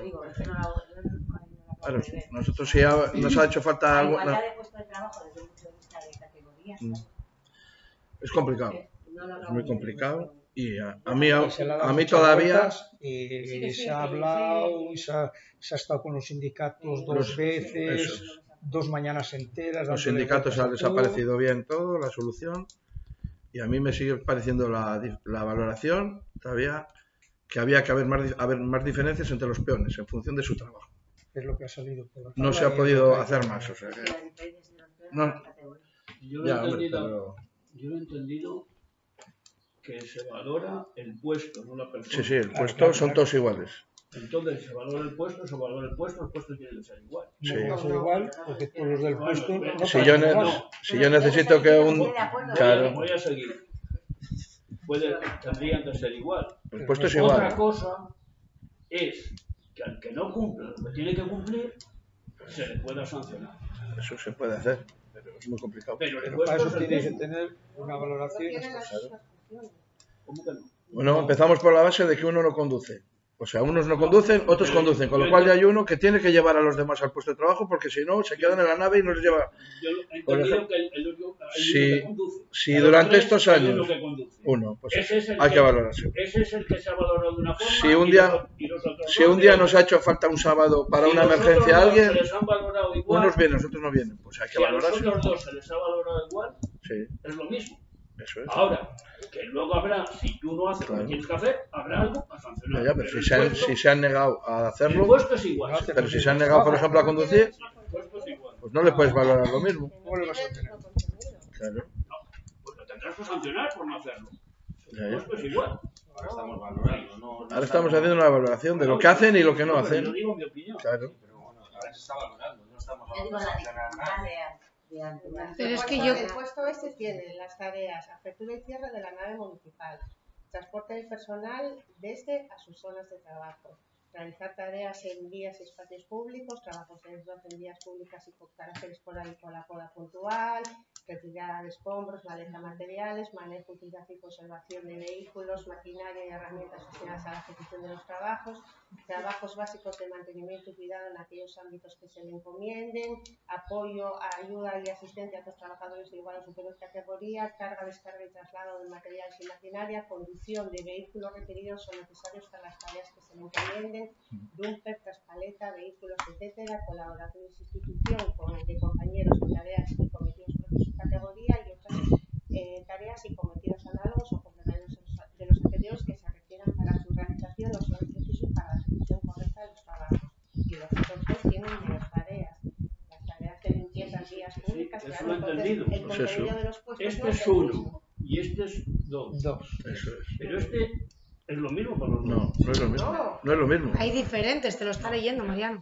Claro, nosotros si nos ha hecho falta algo... Igualdad de puesto de trabajo desde el punto de vista de categorías. Es complicado, es muy complicado y a mí todavía... Y se ha hablado, y se ha estado con los sindicatos dos veces, 2 mañanas enteras. Los sindicatos han desaparecido bien todo, la solución, y a mí me sigue pareciendo la valoración todavía que había que haber más diferencias entre los peones en función de su trabajo. Es lo que ha salido por la tabla. No se ha podido hacer más, o sea que... No. Yo lo he entendido que se valora el puesto, no la persona. Sí, el puesto son todos iguales. Entonces, se valora el puesto, el puesto tiene que ser igual. Sí. No ser igual, porque todos los del puesto... Si yo necesito que un... Claro. Voy a seguir. Tendrían que ser igual. El puesto es igual. Otra cosa es que al que no cumpla lo que tiene que cumplir, se le pueda sancionar. Eso se puede hacer, pero es muy complicado. Pero para eso tiene que tener una valoración. ¿Cómo que no? Bueno, empezamos por la base de que uno no conduce. O sea, unos no conducen, otros conducen, con lo cual ya hay uno que tiene que llevar a los demás al puesto de trabajo porque si no, se quedan en la nave y no les lleva... Yo he entendido que el único que conduce. Si durante estos años... Uno, pues hay que valorarse. Ese es el que se ha valorado de una forma si un día nos ha hecho falta un sábado para una emergencia a alguien, unos vienen, otros no vienen. Pues hay que valorarse. Si a los otros dos se les ha valorado igual, es lo mismo. Eso es. Ahora, que luego habrá, si tú no haces lo que tienes que hacer, habrá algo a sancionar. Ya, pero si se han negado a hacerlo, el puesto es igual. Pero si se han negado, por ejemplo, a conducir, pues no le puedes valorar lo mismo. ¿Cómo le vas a tener? Claro. No, pues lo tendrás que sancionar por no hacerlo. Ya. El puesto es igual. Ahora estamos valorando, ¿no? Ahora estamos haciendo una valoración de lo que hacen y lo que no hacen. Yo digo mi opinión. Claro. Pero bueno, ahora se está valorando, no estamos hablando de sancionar a nadie. Pero es que el puesto ese tiene las tareas apertura y cierre de la nave municipal, transporte del personal desde a sus zonas de trabajo, realizar tareas en vías y espacios públicos, trabajos de desguace en vías públicas y con carácter esporádico a la poda puntual, retirada de escombros, maleza materiales, manejo, utilización y conservación de vehículos, maquinaria y herramientas destinadas a la ejecución de los trabajos, trabajos básicos de mantenimiento y cuidado en aquellos ámbitos que se le encomienden, apoyo, ayuda y asistencia a los trabajadores de igual o superior categoría, carga, descarga y traslado de materiales y maquinaria, conducción de vehículos requeridos o necesarios para las tareas que se le encomienden, dumper, traspaleta, vehículos, etcétera, colaboración y sustitución de compañeros en tareas y cometidos por su categoría y otras tareas y cometidos análogos o complementarios de los anteriores que se requieran para su realización o son precisos para la ejecución correcta de los trabajos. Y los otros dos tienen menos tareas. Las tareas de limpieza en vías públicas, eso lo he entendido. El contenido de los puestos este es uno y este es dos. Eso es. Pero este es lo mismo para los dos. No es lo mismo. No es lo mismo. Hay diferentes, te lo está leyendo, Mariano.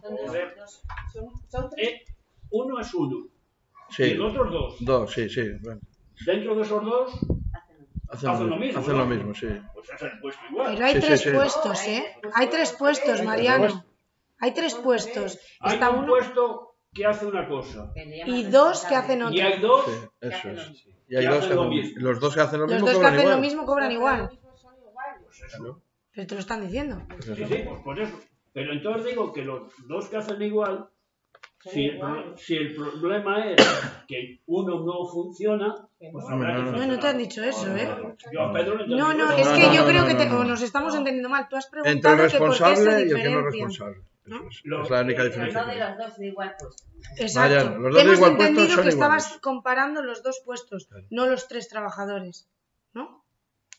Son tres. Uno es uno. Sí. Y el otro es dos. Dos, sí. Bueno. Dentro de esos dos hacen lo mismo. Hacen lo mismo, sí. Pues es el puesto igual. Pero hay tres puestos, ¿eh? Hay tres puestos, Mariano. Hay tres puestos. Hay Está un uno puesto que hace una cosa. y dos que hacen Y otra. hay dos Sí, eso es. Y que hay dos hacen que lo hacen, mismo. los dos que hacen lo Los mismo dos que cobran hacen igual. lo mismo cobran igual. Pues eso. Pero te lo están diciendo. Pues Sí, eso. sí, pues por eso. Pero entonces digo que los dos que hacen igual, si el problema es que uno no funciona, pues habrá que No te han dicho eso, ¿eh? Yo a Pedro le entendí. No, eso. es que No, yo no, creo no, que no. o nos estamos entendiendo mal. Tú has Entre el preguntado que por qué se responsable y el que no es diferencian. responsable. Eso es. Lo- Es la única No diferencia. de los dos de igual puesto. Exacto. Mariano, los dos de Hemos igual puesto entendido son que estabas iguales. comparando los dos puestos, Claro. no los tres trabajadores. ¿No?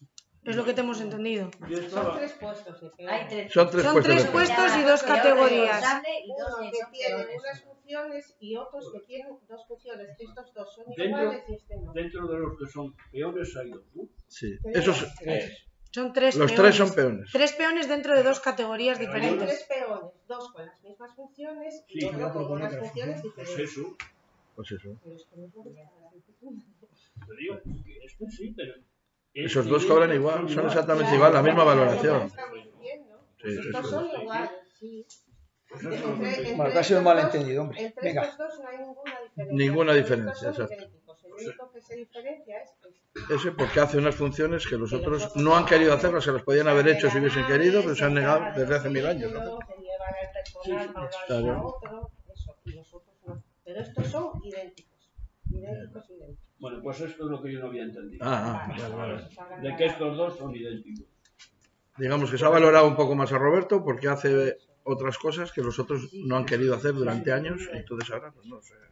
Es lo que te hemos entendido. Yo Son estaba... 3 puestos de peón. Hay tres. Son tres Son puestos tres de puestos y 2 categorías. Y dos Unos que que son tienen peones. unas funciones y otros que tienen 2 funciones. Estos 2 son Dentro- iguales y este no. Dentro de los que son peones hay dos, ¿no? Sí. Pero Esos, Son 3 los peones. 3 son peones. 3 peones dentro de 2 categorías Hay diferentes. 3 peones, 2 con las mismas funciones y Sí, otro con unas pero- funciones Pues diferentes. eso, Pues eso. Pero es que no es lo mismo. te digo, que este sí, pero... Esos este dos y cobran este igual, son igual. exactamente Claro, igual, la misma claro, valoración. lo que estamos diciendo. Sí, Estos eso son es. iguales, sí. Pues eso no me- Bueno, que ha sido un malentendido, hombre. Entre Venga. estos dos no hay ninguna diferencia. Ninguna Todos diferencia, estos son exacto. idénticos. El único que se diferencia es este. Ese porque hace unas funciones que los otros no han querido hacerlas, se las podían haber hecho si hubiesen querido, pero se han negado desde hace 1000 años. ¿no? Se llevan al personal para claro. a otro, eso, y los otros no. Pero estos son idénticos. Idénticos, idénticos. Bueno, pues esto es lo que yo no había entendido. Vale, vale. De que estos dos son idénticos. Digamos que se ha valorado un poco más a Roberto porque hace otras cosas que los otros no han querido hacer durante años y entonces ahora pues no sé.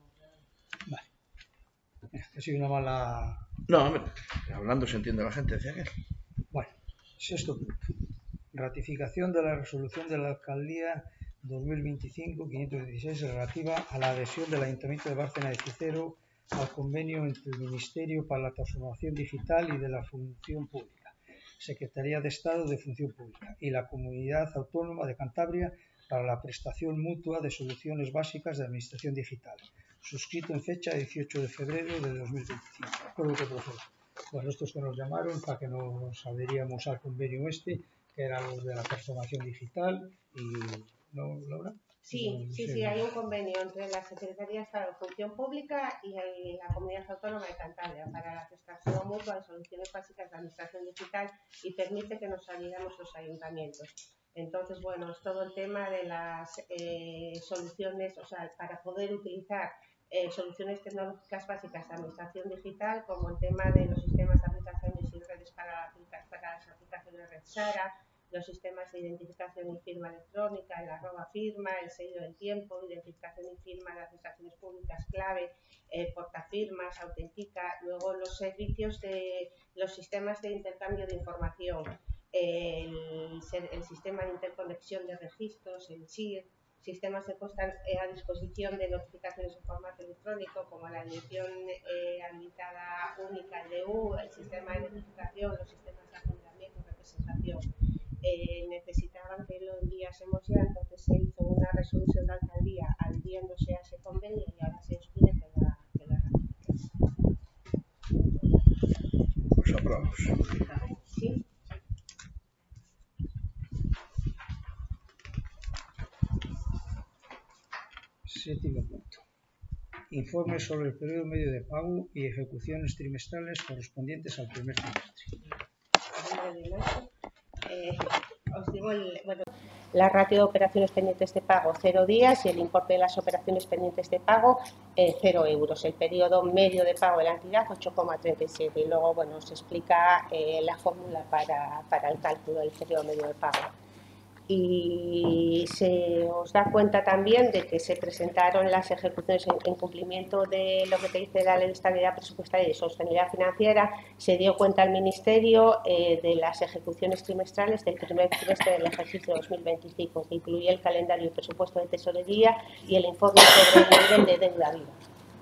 Ha sido una mala... No, hombre, hablando se entiende la gente, decía que. Bueno, sexto punto. Ratificación de la resolución de la Alcaldía 2025-516 relativa a la adhesión del Ayuntamiento de Bárcena de Cicero al convenio entre el Ministerio para la Transformación Digital y de la Función Pública, Secretaría de Estado de Función Pública y la Comunidad Autónoma de Cantabria para la prestación mutua de soluciones básicas de administración digital, suscrito en fecha 18 de febrero de 2025. Acuerdo que procede. Bueno, estos que nos llamaron para que nos adheríamos al convenio este, que eran los de la transformación digital y... ¿No, Laura? Sí, hay un convenio entre la Secretaría de Estado de Función Pública y la Comunidad Autónoma de Cantabria para la prestación mutua de soluciones básicas de administración digital y permite que nos adhiramos los ayuntamientos. Entonces, bueno, es todo el tema de las soluciones, o sea, para poder utilizar soluciones tecnológicas básicas de administración digital, como el tema de los sistemas de aplicaciones y redes para las aplicaciones Red Sara, los sistemas de identificación y firma electrónica, el @firma, el sello del tiempo, identificación y firma de administraciones públicas clave, portafirmas, autentica, luego los servicios de los sistemas de intercambio de información, el sistema de interconexión de registros, el SIR, sistemas de puesta a disposición de notificaciones en formato electrónico, como la edición habilitada única, el DU, el sistema de notificación, los sistemas de agendamiento y representación. Necesitaban que lo enviásemos ya, entonces se hizo una resolución de alcaldía adhiriéndose a ese convenio y ahora se os pide que la ratifiquéis. Pues aprobamos. ¿Sí? Séptimo punto. Informe sobre el periodo medio de pago y ejecuciones trimestrales correspondientes al primer trimestre. Os digo, la ratio de operaciones pendientes de pago 0 días y el importe de las operaciones pendientes de pago 0 euros. El periodo medio de pago de la entidad 8,37 y luego bueno, se explica la fórmula para el cálculo del periodo medio de pago. Y se os da cuenta también de que se presentaron las ejecuciones en cumplimiento de lo que te dice la Ley de Estabilidad Presupuestaria y Sostenibilidad Financiera. Se dio cuenta al Ministerio de las ejecuciones trimestrales del primer trimestre del ejercicio 2025, que incluye el calendario y presupuesto de tesorería y el informe sobre el nivel de deuda viva.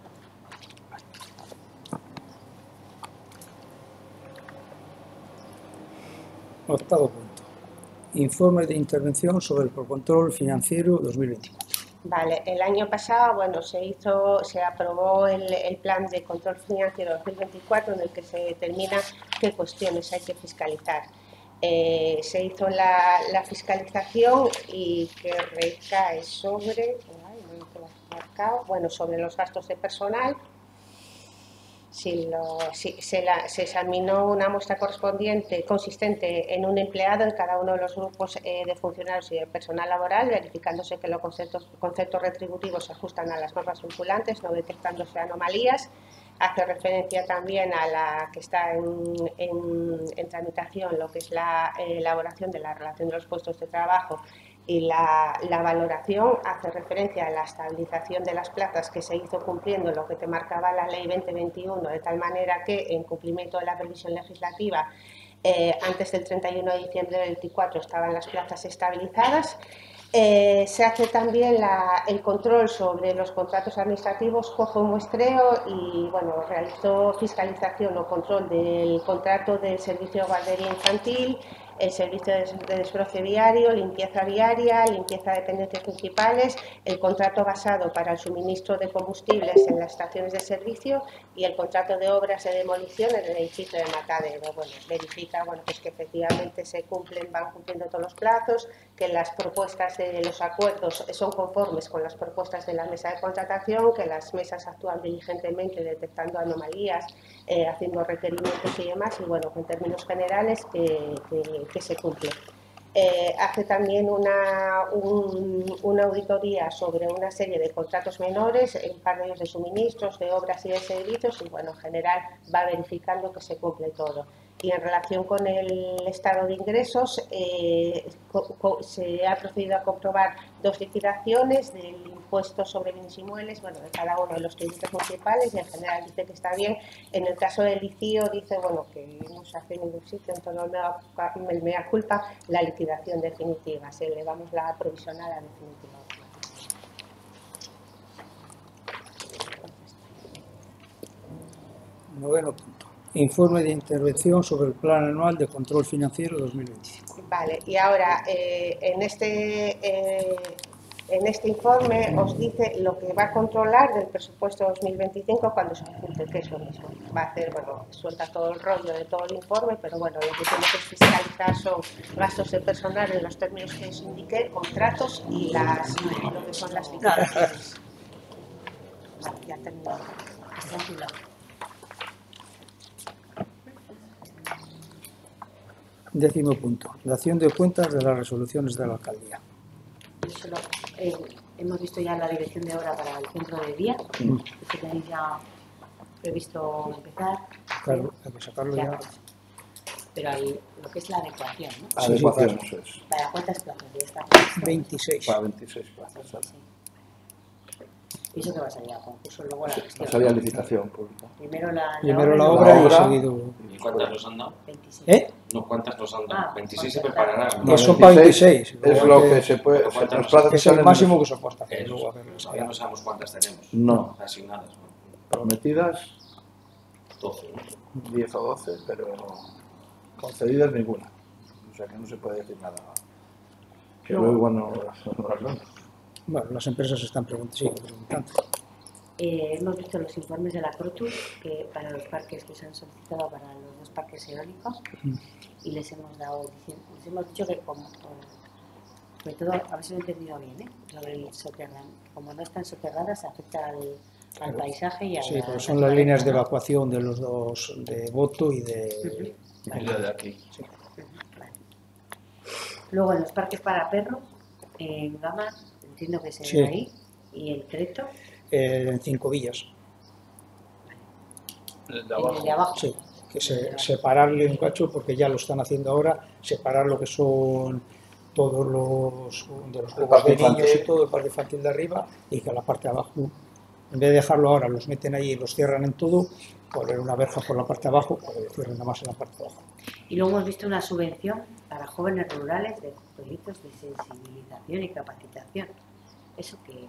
Octavo punto. Informe de intervención sobre el control financiero 2024. Vale, el año pasado, bueno, se aprobó el plan de control financiero 2024 en el que se determina qué cuestiones hay que fiscalizar. Se hizo la fiscalización y que recae sobre, sobre los gastos de personal. Se examinó una muestra consistente en un empleado en cada uno de los grupos de funcionarios y de personal laboral, verificándose que los conceptos retributivos se ajustan a las normas vinculantes, no detectándose anomalías. Hace referencia también a la que está en tramitación, lo que es la elaboración de la relación de los puestos de trabajo y la valoración. Hace referencia a la estabilización de las plazas que se hizo cumpliendo lo que te marcaba la Ley 2021, de tal manera que, en cumplimiento de la previsión legislativa, Antes del 31 de diciembre del 24 estaban las plazas estabilizadas. Se hace también el control sobre los contratos administrativos, coge un muestreo y bueno, realizó fiscalización o control del contrato del servicio de guardería infantil, el servicio de desbroce viario, limpieza viaria, limpieza de dependencias municipales, el contrato basado para el suministro de combustibles en las estaciones de servicio y el contrato de obras de demolición en el edificio de Matadero. Bueno, verifica pues que efectivamente se cumplen, van cumpliendo todos los plazos, que las propuestas de los acuerdos son conformes con las propuestas de la mesa de contratación, que las mesas actúan diligentemente detectando anomalías, haciendo requerimientos y demás, y bueno, en términos generales que se cumple. Hace también una auditoría sobre una serie de contratos menores, un par de ellos de suministros, de obras y de servicios, y bueno, en general va verificando que se cumple todo. Y en relación con el estado de ingresos, se ha procedido a comprobar 2 liquidaciones del impuesto sobre bienes inmuebles, bueno, de cada uno de los tributos municipales, y en general dice que está bien. En el caso del ICIO dice, bueno, que no se hace en ningún sitio, entonces el mea culpa, la liquidación definitiva, se elevamos la provisional a la definitiva. Noveno punto. Informe de intervención sobre el Plan Anual de Control Financiero 2025. Vale, y ahora en este informe os dice lo que va a controlar del presupuesto 2025 cuando se cumple, que es lo mismo. Va a hacer, bueno, suelta todo el rollo de todo el informe, pero bueno, lo que tiene que fiscalizar son gastos de personal en los términos que os indiqué, contratos y lo que son las liquidaciones. Vale, ya terminado. Tranquilo. Décimo punto. Dación de cuentas de las resoluciones de la alcaldía. Hemos visto ya la dirección de obra para el centro de día, que tenéis ya previsto empezar. Claro, hay que sacarlo ya. Pero hay lo que es la adecuación, ¿no? Adecuación, eso es. ¿Para cuántas plazas ya está? 26. Para 26 plazas. ¿Y eso qué va a salir a concurso? Luego la gestión. Va a salir a licitación pública. Primero la obra y seguido. ¿Y cuántas nos han dado? 26. No, ¿cuántas nos han dado? Ah, 26 se prepararán. No, son para 26. Es lo que se puede. Los plazos es el máximo que soporta. Todavía no sabemos cuántas tenemos. No. Asignadas. Prometidas 12, ¿no? 10 o 12, pero concedidas ninguna. O sea que no se puede decir nada. Que luego igual no las vemos. Bueno, las empresas están preguntando. Hemos visto los informes de la Crotus que para los parques que se han solicitado para los 2 parques eólicos y les hemos dicho que sobre todo, a ver si lo he entendido bien, lo del soterrado, como no están soterradas afecta al paisaje y a sí, pues son las líneas de evacuación de los dos, de Boto y de... Y la de aquí. Sí. Vale. Luego en los parques para perros, en Gama, entiendo que se ve ahí, y el Creto. En 5 villas. El de abajo. El de abajo. Sí, que separarle un cacho, porque ya lo están haciendo ahora, separar lo que son todos los de los juegos de niños y todo, el parque infantil de arriba, y que la parte de abajo, en vez de dejarlo ahora, los meten ahí y los cierran en todo, poner una verja por la parte de abajo, para que cierren nada más en la parte de abajo. Y luego hemos visto una subvención para jóvenes rurales de proyectos de sensibilización y capacitación. Eso que...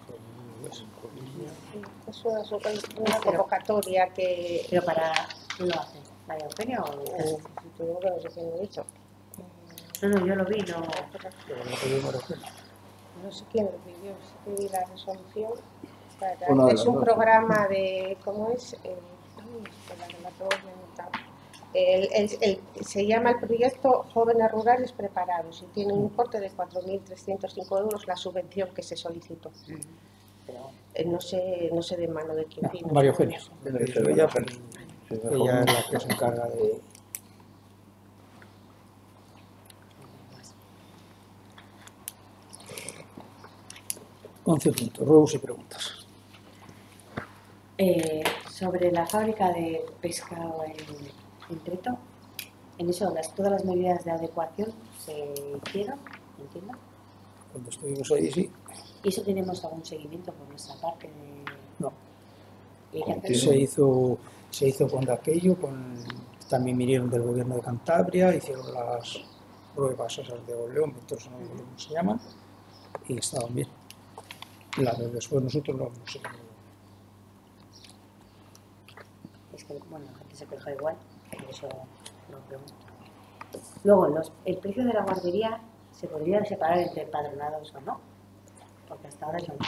Es una convocatoria que... ¿Pero para quién lo hace? ¿María Eugenia o...? Yo creo que se lo he dicho. No, yo lo vi, no... No sé quién lo pidió, sí que vi la resolución. Es un programa de... ¿Cómo es? Se llama el proyecto Jóvenes Rurales Preparados y tiene un importe de 4.305 euros la subvención que se solicitó. Pero no sé de mano de quién vino. María Eugenia. Ella es la que se encarga de... Ruegos y preguntas. Sobre la fábrica de pescado en Creto, en eso todas las medidas de adecuación se hicieron, entiendo. Cuando estuvimos ahí, sí. ¿Y eso tenemos algún seguimiento por nuestra parte? No. ¿Y hay que hacer? Se hizo cuando aquello, con También vinieron del gobierno de Cantabria, hicieron las pruebas esas de oleón, entonces no sé cómo se llaman, y estaban bien. Después nosotros lo hemos hecho. Es que, bueno, la gente se queja igual, por eso lo pregunto. Luego, el precio de la guardería se podría separar entre empadronados o no, porque hasta ahora yo no.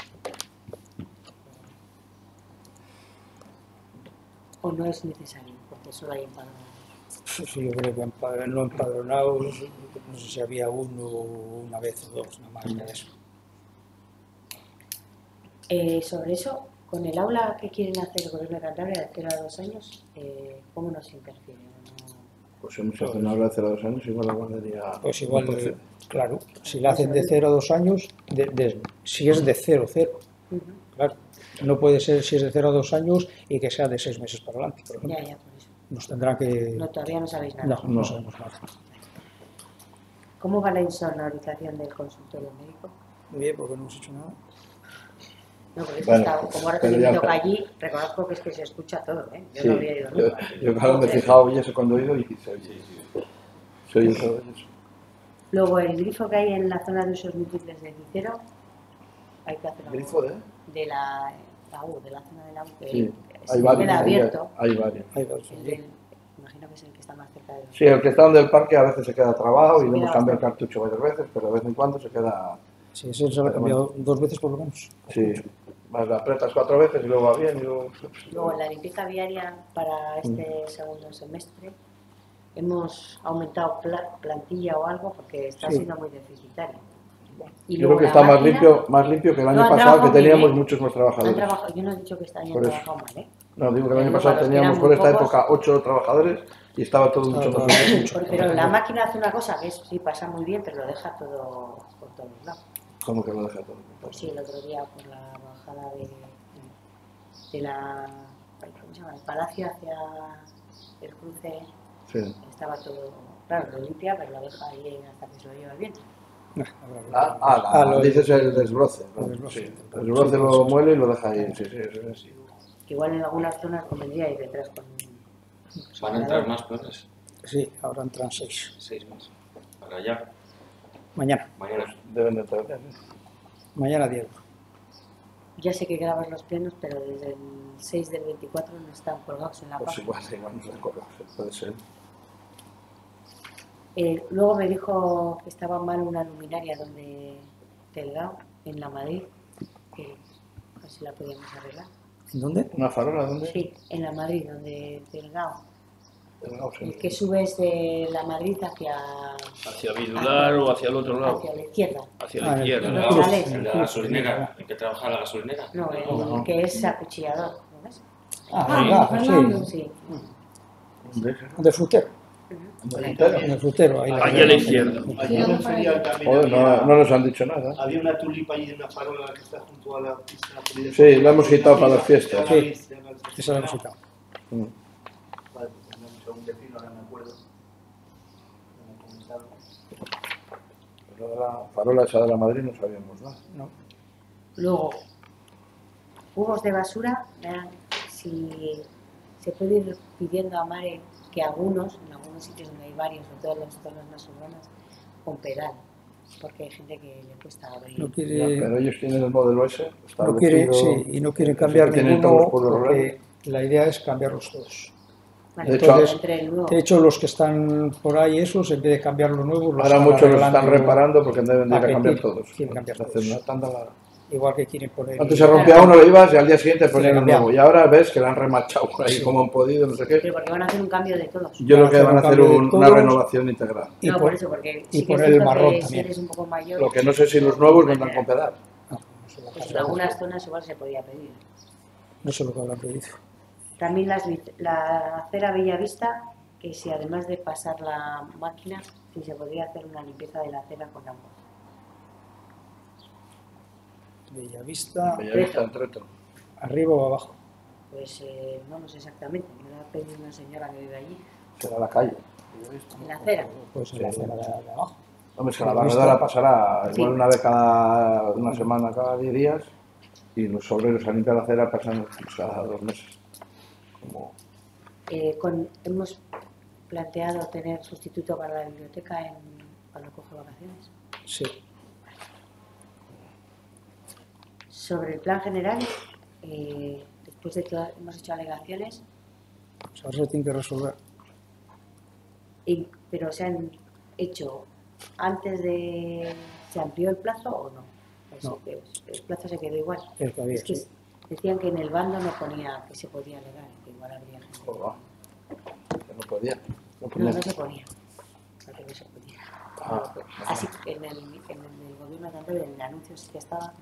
O no es necesario, porque solo hay empadronados. Sí, yo creo que no empadronados, no sé si había uno una vez o dos, nada más de eso. Sobre eso, con el aula que quieren hacer el gobierno de Cantabria de 0 a 2 años, ¿cómo nos interfiere? Pues hemos hecho una aula de 0 a 2 años, igual la guardería... Pues igual, claro, si la hacen de 0 a 2 años, si es de 0 a 0, claro. No puede ser si es de 0 a 2 años y que sea de 6 meses para adelante, por ejemplo. Ya, por eso. Nos tendrá que... No, todavía no sabéis nada. No sabemos nada. ¿Cómo va la insonorización del consultorio médico? Muy bien, porque no hemos hecho nada. No, porque como ahora también me toca allí, reconozco que es que se escucha todo, ¿eh? Yo no había ido nunca. Yo claro, me he fijado y eso cuando he ido y se oye todo eso. Luego, el grifo que hay en la zona de usos múltiples de Cicero, hay que hacer algo. ¿Grifo de la U, de la zona de la U, que sí, hay varios, queda abierto. Hay varios. Imagino que es el que está más cerca de los... Sí, el que está donde el parque a veces se queda trabado y le hemos cambiado el cartucho varias veces, pero de vez en cuando se queda... Sí, eso se lo ha cambiado 2 veces por lo menos. Sí, más la apretas 4 veces y luego va bien y luego... Luego, en la limpieza viaria para este segundo semestre hemos aumentado plantilla o algo porque está siendo muy deficitario. Y yo creo que está más limpio que el año pasado, que teníamos muchos más trabajadores. Yo no he dicho que este año han trabajado mal, ¿eh? No, digo que el año pasado teníamos por esta época 8 trabajadores y estaba todo mucho más limpio. Pero la máquina hace una cosa que sí pasa muy bien, pero lo deja todo por todos lados. ¿Cómo que lo deja todo? Pues sí, el otro día por la bajada de la... ¿Cómo se llama? El palacio hacia el cruce. Sí. Estaba todo... Claro, lo limpia, pero lo deja ahí hasta que se lo lleva el viento. Dices el desbroce. Sí. El desbroce lo muele y lo deja ahí. Sí, sí. Igual en algunas zonas convendría ir detrás con... ¿Van a entrar más planes? Sí, ahora entran 6. 6 más. ¿Para allá? Mañana. Deben de entrar. Mañana 10. Ya sé que grabas los plenos, pero desde el 6 del 24 no están colgados en la página. Pues igual no están colgados, puede ser. Luego me dijo que estaba mal una luminaria donde Delgado, en la Madrid, que a ver si la podíamos arreglar. ¿En dónde? ¿Una farola? ¿Dónde? Sí, en la Madrid, donde Delgado. Sí. El que subes de la Madrid hacia... ¿Hacia Vidular o hacia el otro lado? Hacia la izquierda. Hacia la izquierda. ¿El de la gasolinera? ¿En qué trabaja la gasolinera? No, el que es acuchillador, ¿no ves? Sí. ¿De frutero? En el frutero, ahí. Allá a la izquierda. Allí en el ferial también no nos han dicho nada. había una tulipa allí de una farola que está junto a la pista. Sí, la hemos quitado para las fiestas. Sí, esa la hemos quitado. Vale, pues tenemos a un vecino, ahora me acuerdo. Pero de la farola esa de la Madrid no sabíamos nada. No. Luego, cubos de basura, vean si se puede ir pidiendo a Mare que en algunos sitios donde hay varios, sobre todo en las zonas más urbanas, con pedal, porque hay gente que le cuesta abrir. No quiere, pero ellos tienen el modelo ese. No quiere, sí, y no quieren cambiar ninguno, porque la idea es cambiarlos todos. Vale, de hecho, los que están por ahí, esos, en vez de cambiar los nuevos, los ahora muchos los están reparando porque deben de ir a cambiar todos. Quieren cambiar todos. Igual que quieren poner... Antes se rompía uno, lo ibas y al día siguiente ponían un nuevo. Y ahora ves que lo han remachado ahí como han podido, no sé qué. Pero porque van a hacer un cambio de todos. Yo creo que van a hacer una renovación integral. No, por eso, porque y poner el marrón también. Si eres un poco mayor, lo que no sé si los nuevos vendrán con pedal. Pues en algunas zonas igual se podía pedir. No sé lo que habrán pedido. También la acera Bellavista, que si además de pasar la máquina, si se podría hacer una limpieza de la acera con agua. Bellavista, Entreto. ¿Arriba o abajo? Pues no lo sé exactamente, me lo ha pedido una señora que vive allí. Será la calle. ¿En la acera? Pues en la acera de abajo. Hombre, que la barredora pasará igual una vez cada una semana, cada 10 días, y los obreros a limpiar la acera pasan cada 2 meses. Hemos planteado tener sustituto para la biblioteca cuando coge vacaciones. Sí. Sobre el plan general, después de que hemos hecho alegaciones, Pues ahora se tiene que resolver. pero se han hecho antes de... ¿Se amplió el plazo o no? No. El plazo se quedó igual. El que había, Es que sí. decían que en el bando no ponía que se podía alegar, que igual habría gente. Joder, que no podía. No, ponía. no se ponía. No, que no se podía. Ah. Así que en el gobierno tanto en el anuncio sí que estaba.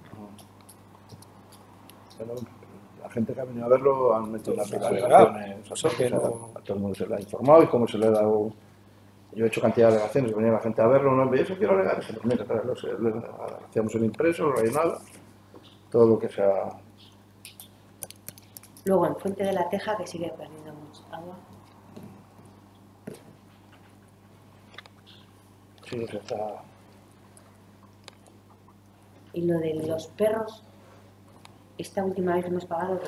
Pero la gente que ha venido a verlo han metido las Pues, alegaciones. o sea, que no- A todo el mundo se le ha informado y como se le ha dado. Yo he hecho cantidad de alegaciones, venía la gente a verlo, no me eso quiero alegar, pues mira, hacíamos el impreso, lo rellenaba, todo lo que sea. Luego en Fuente de la Teja, que sigue perdiendo mucha agua. Sí, se está. Y lo de los perros, esta última vez hemos pagado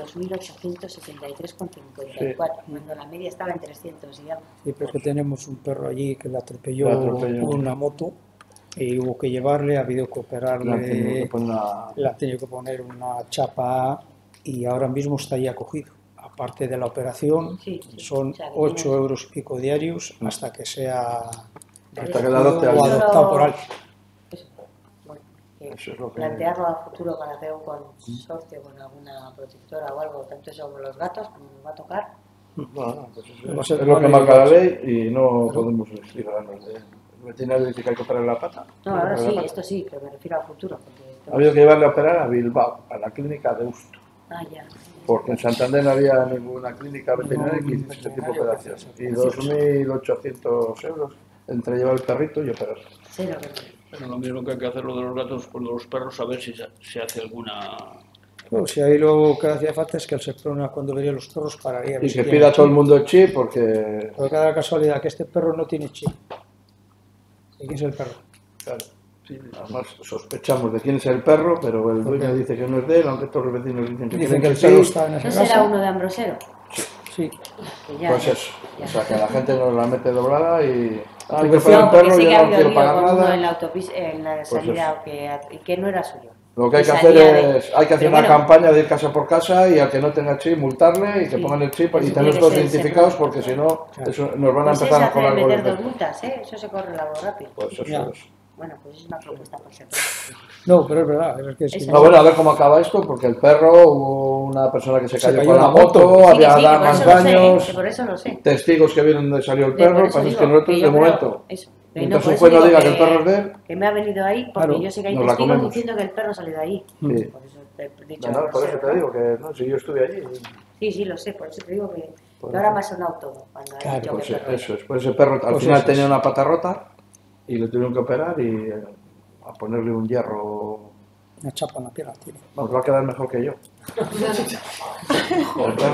2.873,54, cuando la media estaba en 300 y algo. Sí, pero es que tenemos un perro allí que le atropelló, Le atropelló. una moto y hubo que llevarle, ha habido que operarle, le han tenido que poner una chapa y ahora mismo está ahí acogido. Aparte de la operación, Sí, son o sea, que 8 tiene- euros y pico diarios hasta que sea Hasta que la adopte o alguien. adoptado por alguien. Eso, bueno, Eso es lo que- plantearlo a futuro para hacer un consorcio con alguna protectora o algo, tanto eso como los gatos, como nos va a tocar. Bueno, pues Va a es ser lo que bueno, marca la igual. ley y no podemos librarnos de él. El veterinario dice que hay que operarle la pata. No, ahora Operarle sí, la pata. esto sí, pero me refiero a futuro. Porque Ha habido que llevarle a operar a Bilbao, a la clínica de Usto. Ah, ya. Porque en Santander no había ninguna clínica veterinaria que hiciese este tipo de operaciones. Y 2.800 euros entre llevar el perrito y operar. Cero, Pero lo mismo que hay que hacer lo de los gatos con los perros, a ver si se hace alguna... Bueno, si ahí lo que hacía falta es que el sector cuando vería los perros pararía. a ver Y si que tiene pida a todo el chip. mundo el chip porque... Porque cada casualidad que este perro no tiene chip. ¿Y quién es el perro? Claro, sí, además sospechamos de quién es el perro, pero el dueño dice que no es de él, aunque todos los vecinos dicen que Dicen que el sí. perro está en esa ¿No será casa. uno de Ambrosero? Sí. Que ya, Pues ya, eso, ya. o sea que la gente nos la mete doblada y... Ah, No, que para el No, porque perro sí yo que ha no habido quiero lío pagar con uno nada. en la autopista, en la salida y que no era suyo. Lo que hay que Y hacer salía de- es, hay que hacer Pero una bueno, campaña de ir casa por casa y al que no tenga chip multarle y que Sí, pongan el chip y eso tenerlos tiene todos que ser identificados seguro. porque si no Claro. eso, nos van a Pues es empezar a hacer cobrar meter goles. dos multas, ¿eh? Eso se corre la voz rápido. Pues eso Ya. es. Bueno, pues es una propuesta por separado. No, pero es verdad. Es que sí. Eso. No, bueno, a ver cómo acaba esto, porque el perro, hubo una persona que se Se cayó cayó con la una moto. moto, Sí, que había sí, que por más eso lo sé, daños, que por eso lo sé. testigos que vieron dónde salió el Por perro, eso pasa es digo que nosotros yo de creo momento, eso. mientras por un eso juez no digo diga que el perro es de él, que me ha venido ahí porque Claro, yo sé que hay nos la testigos comemos. diciendo que el perro salió de ahí. Sí. Por eso te he dicho no, por eso Ambrosero, te ¿no? digo que no, si yo estuve allí. Sí, sí, lo sé, por eso te digo que Por ahora eso. me ha sonado todo cuando he Claro, dicho Pues que el perro eso es, pues ese perro al Pues final eso tenía es. una pata rota y le tuvieron que operar y a ponerle un hierro. Una chapa en la pierna tiene. Vamos, va a quedar mejor que yo. El perro.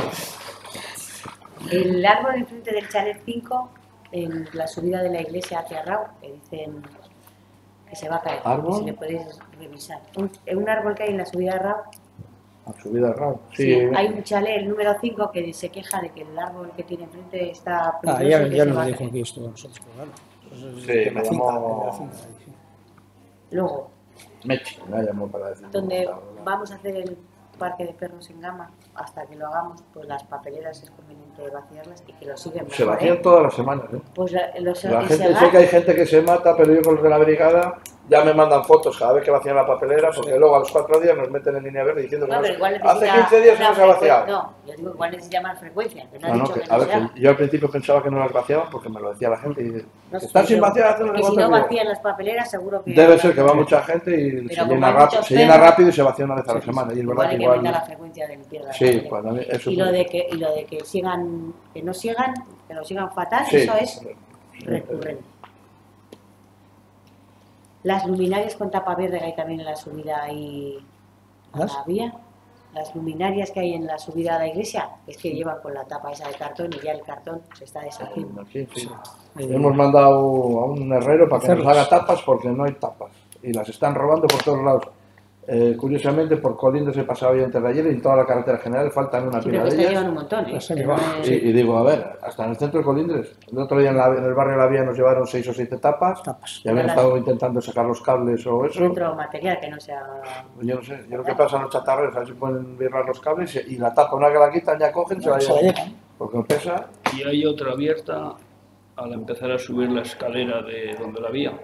El árbol enfrente del chalet 5, en la subida de la iglesia hacia Rau, que dicen que se va a caer. ¿Árbol? Si le podéis revisar. Un árbol que hay en la subida de Rau. A subida raro. Sí, Sí, hay un chalet, el número 5, que se queja de que el árbol que tiene enfrente está Ah, peligroso ya, y que ya se nos va a dijo caer. aquí esto nosotros. Pero bueno, eso es Sí, de me la llamó- de la cinta, sí. Luego, Mechi, me llamó para decir. donde vamos a hacer el parque de perros en Gama, hasta que lo hagamos, pues las papeleras es conveniente vaciarlas y que lo siguen Se mejor, vacían todas las semanas, ¿eh? Pues los La y gente, Segar- sé que hay gente que se mata, pero yo con los de la brigada ya me mandan fotos cada vez que vacían la papelera, porque luego a los 4 días nos meten en línea verde diciendo que No, no pero se- igual hace necesita 15 días una no se ha vaciado. No, yo digo igual necesita más frecuencia, que no ha No, no, dicho que, que a no ver, sea. que yo al principio pensaba que no las vaciaban porque me lo decía la gente y dice, No sé, estás sin yo- vaciar hace no sé que si cuántos no días". vacían las papeleras, seguro que... Debe ser que va mucha gente y Pero se como llena, hay muchos se llena perros, rápido y se vacía una vez a la semana. Y es Igual verdad hay que que aumentar la igual. frecuencia de limpieza de la Sí, papelera. cuando a mí eso. Y lo de que sigan, que no sigan, que lo sigan fatal, Sí. eso es recurrente. Las luminarias con tapa verde que hay también en la subida ahí a ¿Las? la vía. Las luminarias que hay en la subida a la iglesia, es que llevan con la tapa esa de cartón y ya el cartón se está deshaciendo. Aquí, sí. Eh, Hemos mandado a un herrero para que nos hacerlas. haga tapas porque no hay tapas y las están robando por todos lados. Curiosamente, por Colindres he pasado yo antes de ayer y en toda la carretera general faltan una Sí, pila pero de que llevan ellas. un montón, ¿eh? Las han Que llevado. no es- Y digo, a ver, hasta en el centro de Colindres. El otro día en el barrio La Vía nos llevaron 6 o 7 tapas y habían estado intentando sacar los cables o eso. Otro material que no sea... Yo no sé, yo lo que pasa en los chatarreros, a ver si pueden virrar los cables y la tapa, una que la quitan, ya cogen, se la Se la llevan. llevan. Porque pesa. Y hay otra abierta al empezar a subir la escalera de donde la vía.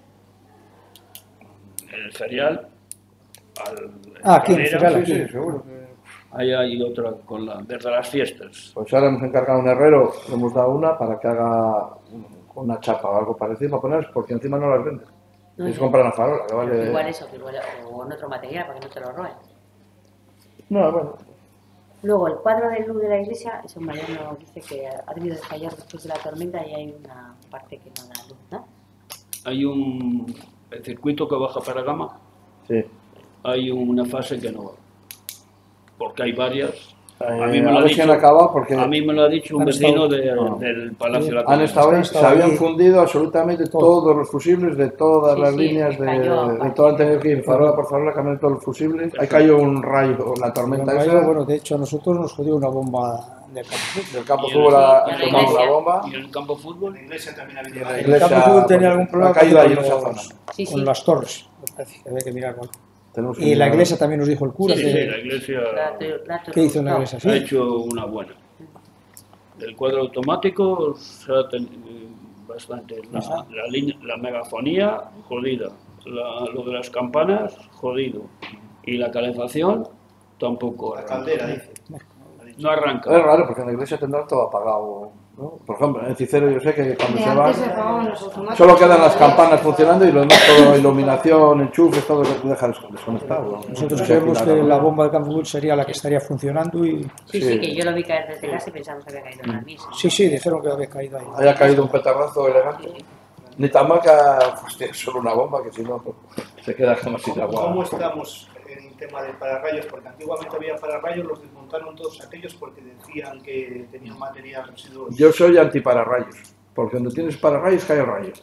En el ferial, Aquí en el escalera, ferial, Sí, aquí. sí, seguro. que- ahí hay otra desde las fiestas. Pues ahora hemos encargado a un herrero, le hemos dado una para que haga una chapa o algo parecido para poner, porque encima no las venden. No, Les ya. compran a farola, que Igual vale. eso, que igual, o en otro material para que no te lo roben. No, bueno. Luego, el cuadro de luz de la iglesia, eso Mariano dice que ha debido de fallar después de la tormenta y hay una parte que no da luz, ¿no? Hay el circuito que baja para Gama, Sí. hay una fase que no va. Porque hay varias. A mí A me lo ha ver si dicho, han acabado, porque a mí me lo ha dicho un Han vecino estado- del Palacio de la han Corona. estado ahí, Han se estado habían ahí. fundido absolutamente todos los fusibles de todas Sí, las sí, líneas que cayó de aparte. todo. Han tenido que ir farola por farola, cambiar todos los fusibles. Ahí cayó un rayo, la tormenta Rayo, esa. bueno, de hecho a nosotros nos jodió una bomba de campo. Del campo Y de fútbol y en la ha tomado una iglesia. bomba. Y en el campo de En fútbol, la iglesia también ha Y habido en la El iglesia, campo de fútbol tenía algún ha problema caído ahí en con, esa los- zona. Sí, sí. con las torres. Me parece que había que mirar. Bueno. Tenemos que Y la mirar. iglesia también nos dijo el cura Sí, sí, que... la iglesia ¿Qué hizo una iglesia ha así? hecho una buena. El cuadro automático se ha tenido bastante. La megafonía, jodida. Lo de las campanas, jodido. Y la calefacción, tampoco. La arranca. caldera, dice. No arranca. Es raro porque en la iglesia tendrán todo apagado, ¿no? Por ejemplo, en Cicero yo sé que cuando De se antes se van apagaban los automáticos. solo quedan las campanas funcionando y lo demás todo, iluminación, enchufes, todo que deja desconectado. Nosotros creemos que la bomba de campo de fútbol sería la que estaría funcionando y... Sí, sí, que yo lo vi caer desde casa y pensamos que había caído en la misa. Sí, sí, dijeron que había caído ahí. Haya caído un petardazo elegante. Ni tan mal que pues, tiene solo una bomba, que si no se queda como si de ¿Cómo agua. estamos en el tema del pararrayos? Porque antiguamente había pararrayos, los desmontaron todos aquellos porque decían que tenían material residuos. Yo soy antipararrayos, porque donde tienes pararrayos cae el rayo.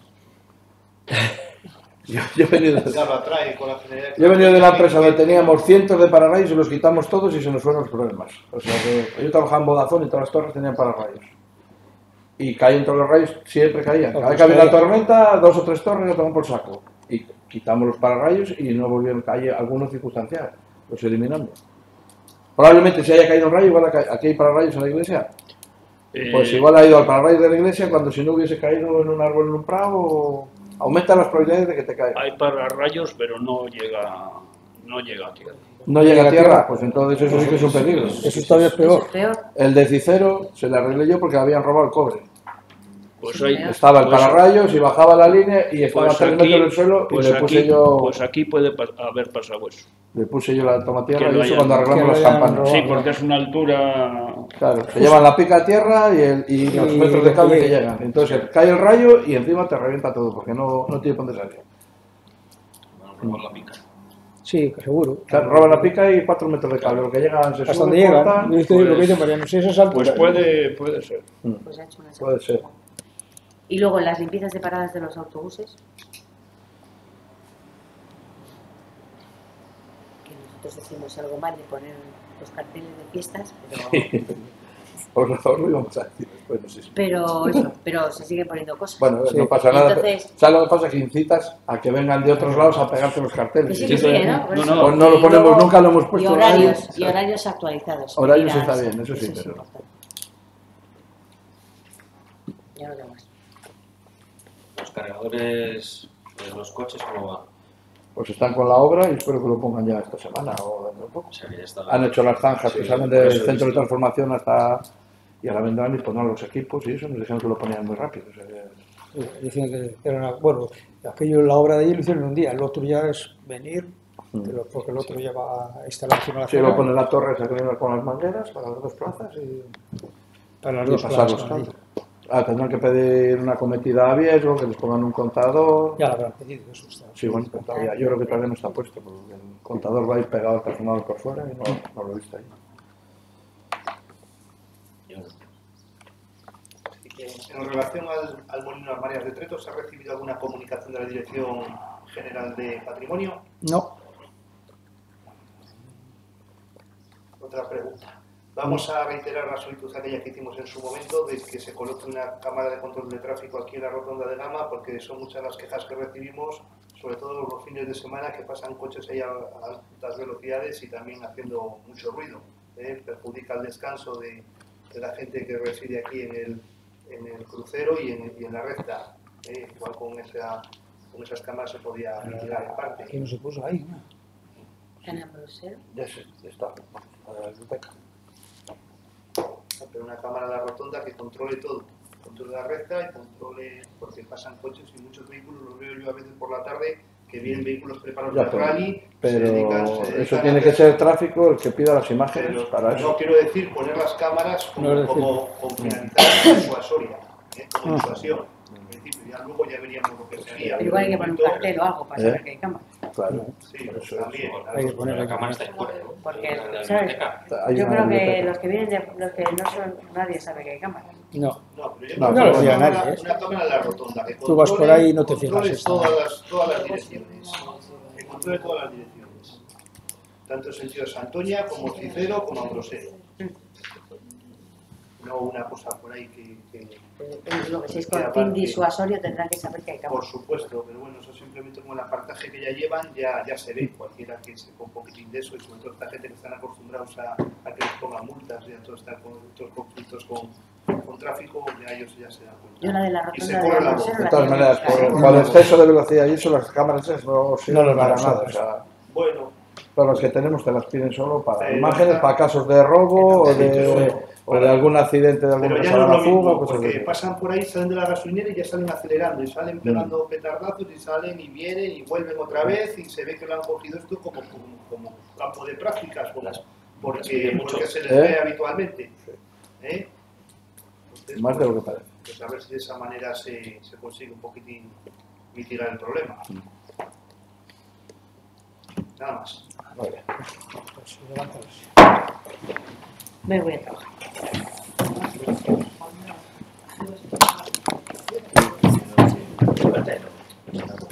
Yo he venido Ya lo atrae con la generalidad. Yo he venido de la empresa donde teníamos cientos de pararrayos y los quitamos todos y se nos fueron los problemas. O sea que yo trabajaba en Vodafone y todas las torres tenían pararrayos. Y caían todos los rayos, siempre caían. Cada vez que había una tormenta, 2 o 3 torres ya toman por saco. Y quitamos los pararrayos y no volvieron a caer algunos circunstanciales. Los eliminamos. Probablemente si haya caído un rayo, igual aquí hay pararrayos en la iglesia. Pues igual ha ido al pararrayo de la iglesia cuando si no hubiese caído en un árbol en un prado, aumenta las probabilidades de que te caiga. Hay pararrayos, pero no llega a tierra. No llega a tierra, pues entonces eso sí que es un peligro. Eso todavía es peor. Es peor. El de Cicero se le arreglé yo porque habían robado el cobre. Pues hay, Estaba el pues- pararrayos y bajaba la línea y estaba a 3 metros del suelo y pues le puse aquí, yo, pues aquí puede haber pasado eso. le puse yo la tomatierra Que y lo eso hayan- cuando arreglamos que las lo hayan campanas. robado. Sí, porque es una altura. Claro, se llevan la pica a tierra y los metros de cable que llegan. Entonces cae el rayo y encima te revienta todo porque no tiene por dónde salir. Sí, seguro. Claro, roban la pica y 4 metros de cable, lo que llegan se Hasta suben, donde llegan. cortan. Yo estoy lo que dice Mariano, si esas alturas. Pues puede ser. Pues ha hecho una Puede ser. Y luego las limpiezas de paradas de los autobuses. Que nosotros decimos algo mal de poner los carteles de fiestas, Os lo íbamos a decir después, no sé si. pero se siguen poniendo cosas. Bueno, Sí. no pasa nada. Entonces- ¿Sabes lo que pasa? Que incitas a que vengan de otros lados a pegarte los carteles. Que sí, Y que eso sí, es- ¿no? Por No, eso. no. Pues no lo Y ponemos, luego- nunca lo hemos puesto. Y horarios actualizados. Horarios Miras, está bien, eso sí, es pero- importante. Ya no tengo más. Los cargadores de los coches, ¿cómo va? Pues están con la obra y espero que lo pongan ya esta semana o dentro de poco. O sea, que ya está. Han hecho las zanjas Sí, que salen por del eso he centro de visto. transformación hasta... Y ahora vendrán y pondrán los equipos y eso, nos dijeron que lo ponían muy rápido. O sea, que- Dicen que era una... Bueno, aquello, la obra de allí lo hicieron en un día. El otro ya es venir, porque el otro lleva instalación a la Sí, luego zona ponen la torre esa que viene con las mangueras para las 2 plazas y para las y dos pasar los plazas. cables. Tendrán que pedir una cometida a Viesgo, que les pongan un contador. Ya lo habrán pedido, eso está. Sí, bueno, pues todavía, yo creo que todavía no está puesto, porque el contador va a ir pegado al transformador por fuera y no lo he visto ahí. En relación al molino Armarias de Tretos, ¿ha recibido alguna comunicación de la Dirección General de Patrimonio? No, Otra pregunta. Vamos a reiterar la solicitud aquella que hicimos en su momento de que se coloque una cámara de control de tráfico aquí en la rotonda de Gama, porque son muchas las quejas que recibimos, sobre todo los fines de semana, que pasan coches ahí a altas velocidades y también haciendo mucho ruido. Perjudica el descanso de la gente que reside aquí en el crucero y en la recta. Igual con esas cámaras se podía mitigar en parte. Aquí no se puso ahí, ¿no? En Ambrosero. Ya está, la biblioteca. Pero una cámara de la rotonda que controle todo, controle la recta y controle, porque pasan coches y muchos vehículos, los veo yo a veces por la tarde, que vienen vehículos preparados Ya, de rally. Pero se dedican eso a tiene que ser tráfico el que pida las imágenes pero para eso. no quiero decir poner las cámaras como finalizar disuasoria, como disuasión. En principio, ya luego ya veríamos lo que sería. Pero igual hay que poner un cartel o algo para saber que hay cámaras. Claro. Sí, Por eso también. Hay que poner La cámara está en cuerpo. Porque, ¿sabes? hay Yo una creo que biblioteca. los que vienen de, los que no son, nadie sabe que hay cámaras. No. No, pero yo No, creo no que lo diga una nadie, ¿eh? una cámara en la rotonda que Tú vas por ahí y no te controle fijas, todas las direcciones. Que controle todas las direcciones. Tanto en sentido de Santoña como Cicero como Ambrosero. No una cosa por ahí que Lo que si es que con fin aparte- disuasorio tendrán que saber que hay por cámaras. supuesto, pero bueno, eso simplemente con el apartaje que ya llevan ya se ve. Cualquiera que sepa un poquitín de eso y sobre todo esta gente que están acostumbrados a que les pongan multas y a todo estar con estos conflictos con tráfico, ya ellos ya se dan cuenta. Yo la de la Y se rotonda de corre la Ambrosero voz. De todas maneras, por por el exceso de velocidad y eso, las cámaras esas no sirven No lo para van a nada. usar. O sea, Bueno, todas las que tenemos te las piden solo para Sí, imágenes, está. para casos de robo o Sí, de algún accidente, de algún pero ya persona no a es la lo fuga. mismo, Cosas porque de pasan por ahí, salen de la gasolinera y ya salen acelerando, y salen pegando petardazos y salen y vienen y vuelven otra vez y se ve que lo han cogido esto como campo de prácticas, porque se les ve habitualmente. Entonces, más de lo que parece. pues a ver si de esa manera se consigue un poquitín mitigar el problema. Nada más. Vale. Pues levántalos. Me voy a trabajar. Pero